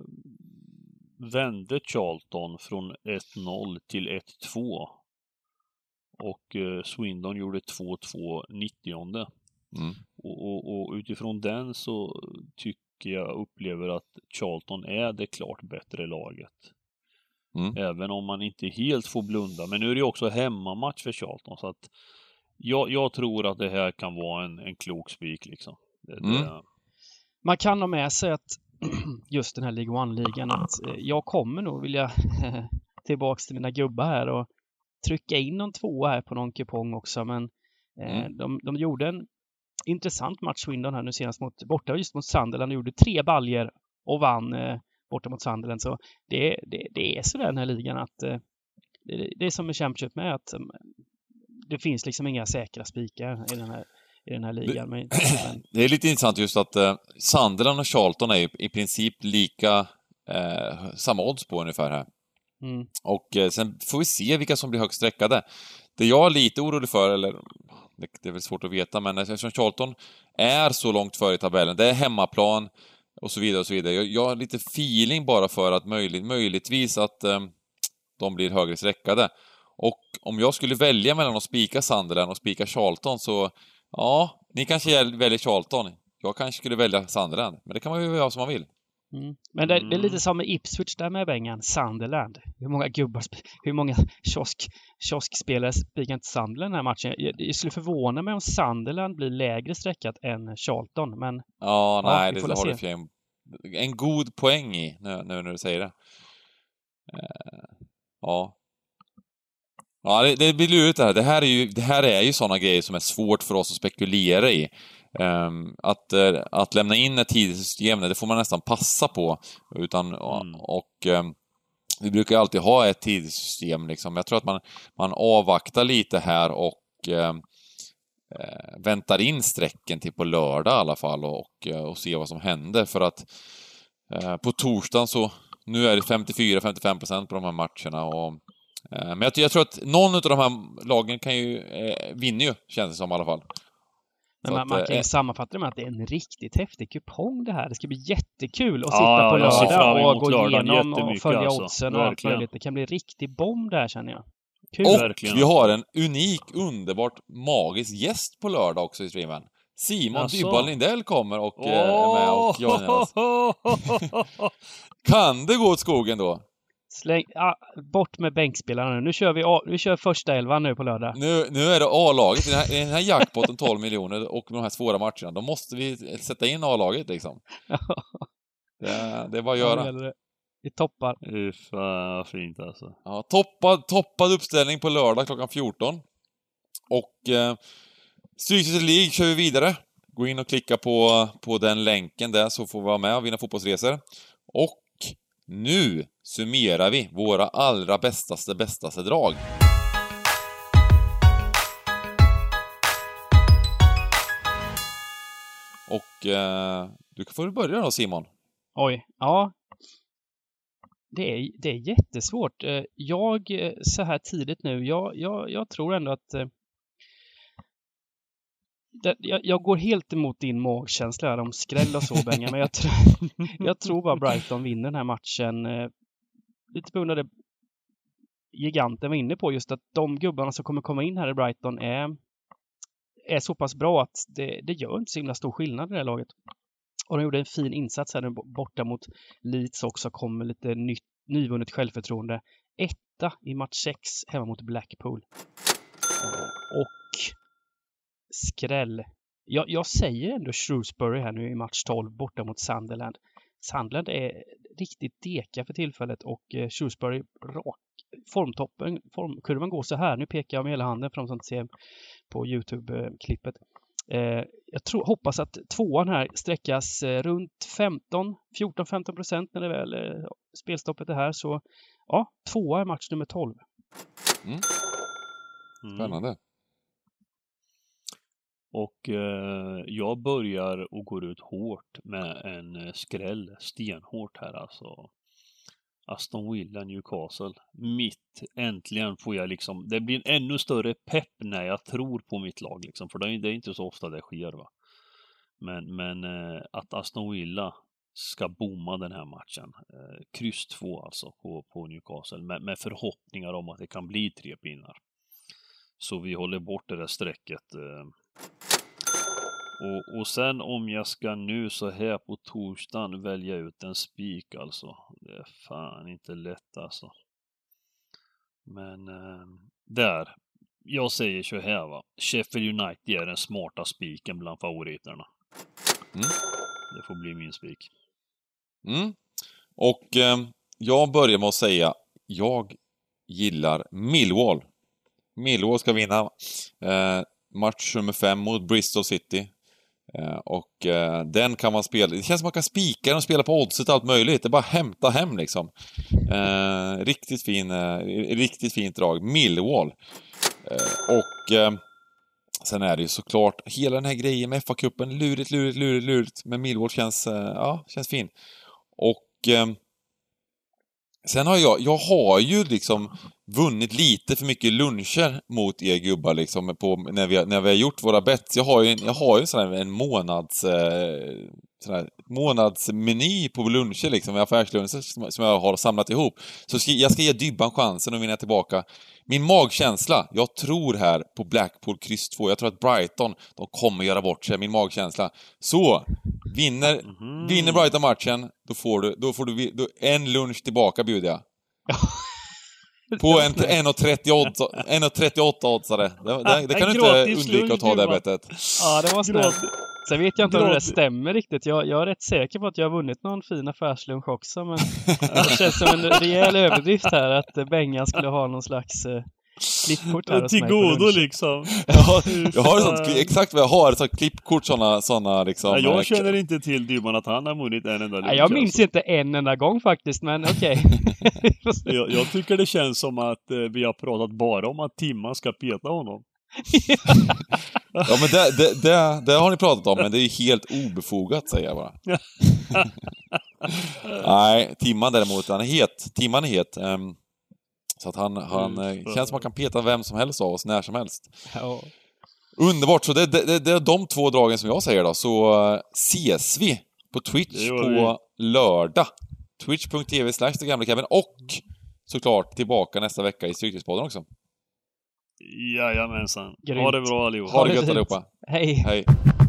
vände Charlton från 1-0 till 1-2. Och Swindon gjorde 2-2 90:e. Och utifrån den så tycker jag upplever att Charlton är det klart bättre laget. Även om man inte helt får blunda. Men nu är det också hemmamatch för Charlton, så att jag tror att det här kan vara en klok spik liksom. Man kan ha med sig att just den här League One-ligan, att jag kommer nog vilja tillbaks till mina gubbar här och trycka in någon 2 här på någon kupong också, men de gjorde en intressant match, Swindon här nu senast borta just mot Sunderland. De gjorde 3 baljer och vann borta mot Sunderland. Så det är så där den här ligan att det är som med Championship med att det finns liksom inga säkra spikar i den här ligan. Det är lite intressant just att Sunderland och Charlton är i princip lika samma odds på ungefär här. Mm. Och sen får vi se vilka som blir högst sträckade. Det jag är lite orolig för, eller det är väl svårt att veta, men eftersom Charlton är så långt före i tabellen, det är hemmaplan och så vidare och så vidare. Jag har lite feeling bara för att möjligtvis att de blir högre sträckade. Och om jag skulle välja mellan att spika Sunderland och spika Charlton så, ja, ni kanske väljer Charlton. Jag kanske skulle välja Sunderland, men det kan man ju göra som man vill. Mm. Men det är lite som med Ipswich där med Bengan, Sunderland. Hur många kioskspelare spikar inte Sunderland den här matchen? Jag skulle förvåna mig om Sunderland blir lägre sträckat än Charlton, men nej, det har du för en god poäng i nu när du säger det. Ja, det blir lurigt det här. Det här är ju sådana grejer som är svårt för oss att spekulera i. Att lämna in ett tidigt system, det får man nästan passa på. Vi brukar ju alltid ha ett tidigt system liksom. Jag tror att man avvaktar lite här och väntar in sträcken till på lördag i alla fall och se vad som händer, för att på torsdagen så nu är det 54-55% på de här matcherna men jag tror att någon av de här lagen kan ju vinna ju, känns det som i alla fall. Men man kan ju sammanfatta det med att det är en riktigt häftig kupong det här. Det ska bli jättekul att sitta på lördag och gå igenom och följa oddsen och allt möjligt. Det kan bli riktigt bomb där, känner jag. Kul. Och verkligen. Vi har en unik, underbart, magisk gäst på lördag också i streamen. Simon Dybban Lindell kommer och är med och joinar oss. Kan det gå åt skogen då? Bort med bänkspelarna nu. Vi kör första 11 nu på lördag. Nu är det A-laget. I den här jackpotten 12 miljoner och de här svåra matcherna. Då måste vi sätta in A-laget liksom. Det är bara att göra. Vi toppar. Fan, fint alltså. Ja, toppad uppställning på lördag klockan 14. Och Stryktipset League kör vi vidare. Gå in och klicka på den länken där så får vi vara med och vinna fotbollsresor. Och nu summerar vi våra allra bästaste drag. Och du får börja då, Simon. Oj, ja. Det är jättesvårt. Jag så här tidigt nu, jag tror ändå att jag går helt emot din magkänsla här om skräll och så, Benga, men jag tror bara Brighton vinner den här matchen. Lite på grund av det giganten var inne på, just att de gubbarna som kommer komma in här i Brighton är så pass bra att det gör inte så himla stor skillnad i det här laget. Och de gjorde en fin insats här nu borta mot Leeds också, kom med lite nyvunnet självförtroende. 1 i match 6 hemma mot Blackpool. Och skräll. Jag säger ändå Shrewsbury här nu i match 12 borta mot Sunderland. Sunderland är riktigt deka för tillfället och Shrewsbury formkurvan går så här. Nu pekar jag med hela handen för de som inte ser på YouTube-klippet. Jag hoppas att tvåan här sträckas runt 14-15% när det väl spelstoppet är här. Så ja, tvåa är match nummer 12. Spännande. Och jag börjar och går ut hårt med en skräll, stenhårt här alltså. Aston Villa, Newcastle. Äntligen får jag liksom, det blir en ännu större pepp när jag tror på mitt lag liksom, för det är inte så ofta det sker, va. Men att Aston Villa ska bomma den här matchen. Kryss 2 alltså på Newcastle med förhoppningar om att det kan bli 3 pinnar. Så vi håller bort det där strecket. Och sen om jag ska nu så här på torsdagen välja ut en spik alltså. Det är fan inte lätt alltså. Men där. Jag säger så här, va. Sheffield United är den smarta spiken bland favoriterna. Det får bli min spik. Och jag börjar med att säga jag gillar Millwall. Millwall ska vinna match nummer 5 mot Bristol City. Och den kan man spela. Det känns som man kan spika den och spela på oddset och allt möjligt. Det är bara hämta hem liksom. Riktigt fint drag. Millwall. Och sen är det ju såklart hela den här grejen med FA-cupen. Lurigt. Men Millwall känns fin. Och sen har jag har ju liksom vunnit lite för mycket luncher mot er gubbar liksom när vi har gjort våra bets. Jag har ju en månadsmeny på luncher liksom, med affärsluncher som jag har samlat ihop. Så jag ska ge Dybban chansen att vinna tillbaka. Min magkänsla, jag tror här på Blackpool kryss 2. Jag tror att Brighton, de kommer göra bort sig. Min magkänsla. Så vinner Brighton matchen, då får du en lunch tillbaka, bjuder jag. På en 1,38 oddsare. Det kan du inte undvika att ta det bettet. Ja, det var snällt. Sen vet jag inte om det stämmer riktigt. Jag är rätt säker på att jag har vunnit någon fin affärslunch också. Men det känns som en rejäl överdrift här att Bengan skulle ha någon slags klippkort här till godo liksom. Jag har sånt, exakt vad jag har, så klippkort såna liksom. Nej, jag känner inte till Dybban att han har vunnit en enda lunch. Nej, jag minns inte en enda gång faktiskt, men okej. Jag tycker det känns som att vi har pratat bara om att Timman ska peta honom. Ja, men det har ni pratat om, men det är ju helt obefogat, säger jag bara. Nej, Timman däremot, han är het. Timman är het. Så att han känns som man kan peta vem som helst av oss när som helst. Ja. Underbart, så det är de två dragen som jag säger då. Så ses vi på Twitch på lördag. Twitch.tv/TheGamleCabin och såklart tillbaka nästa vecka i Stryktipspodden också. Jajamensan. Ha det bra allihopa. Ha det gött allihopa. Hej. Hej.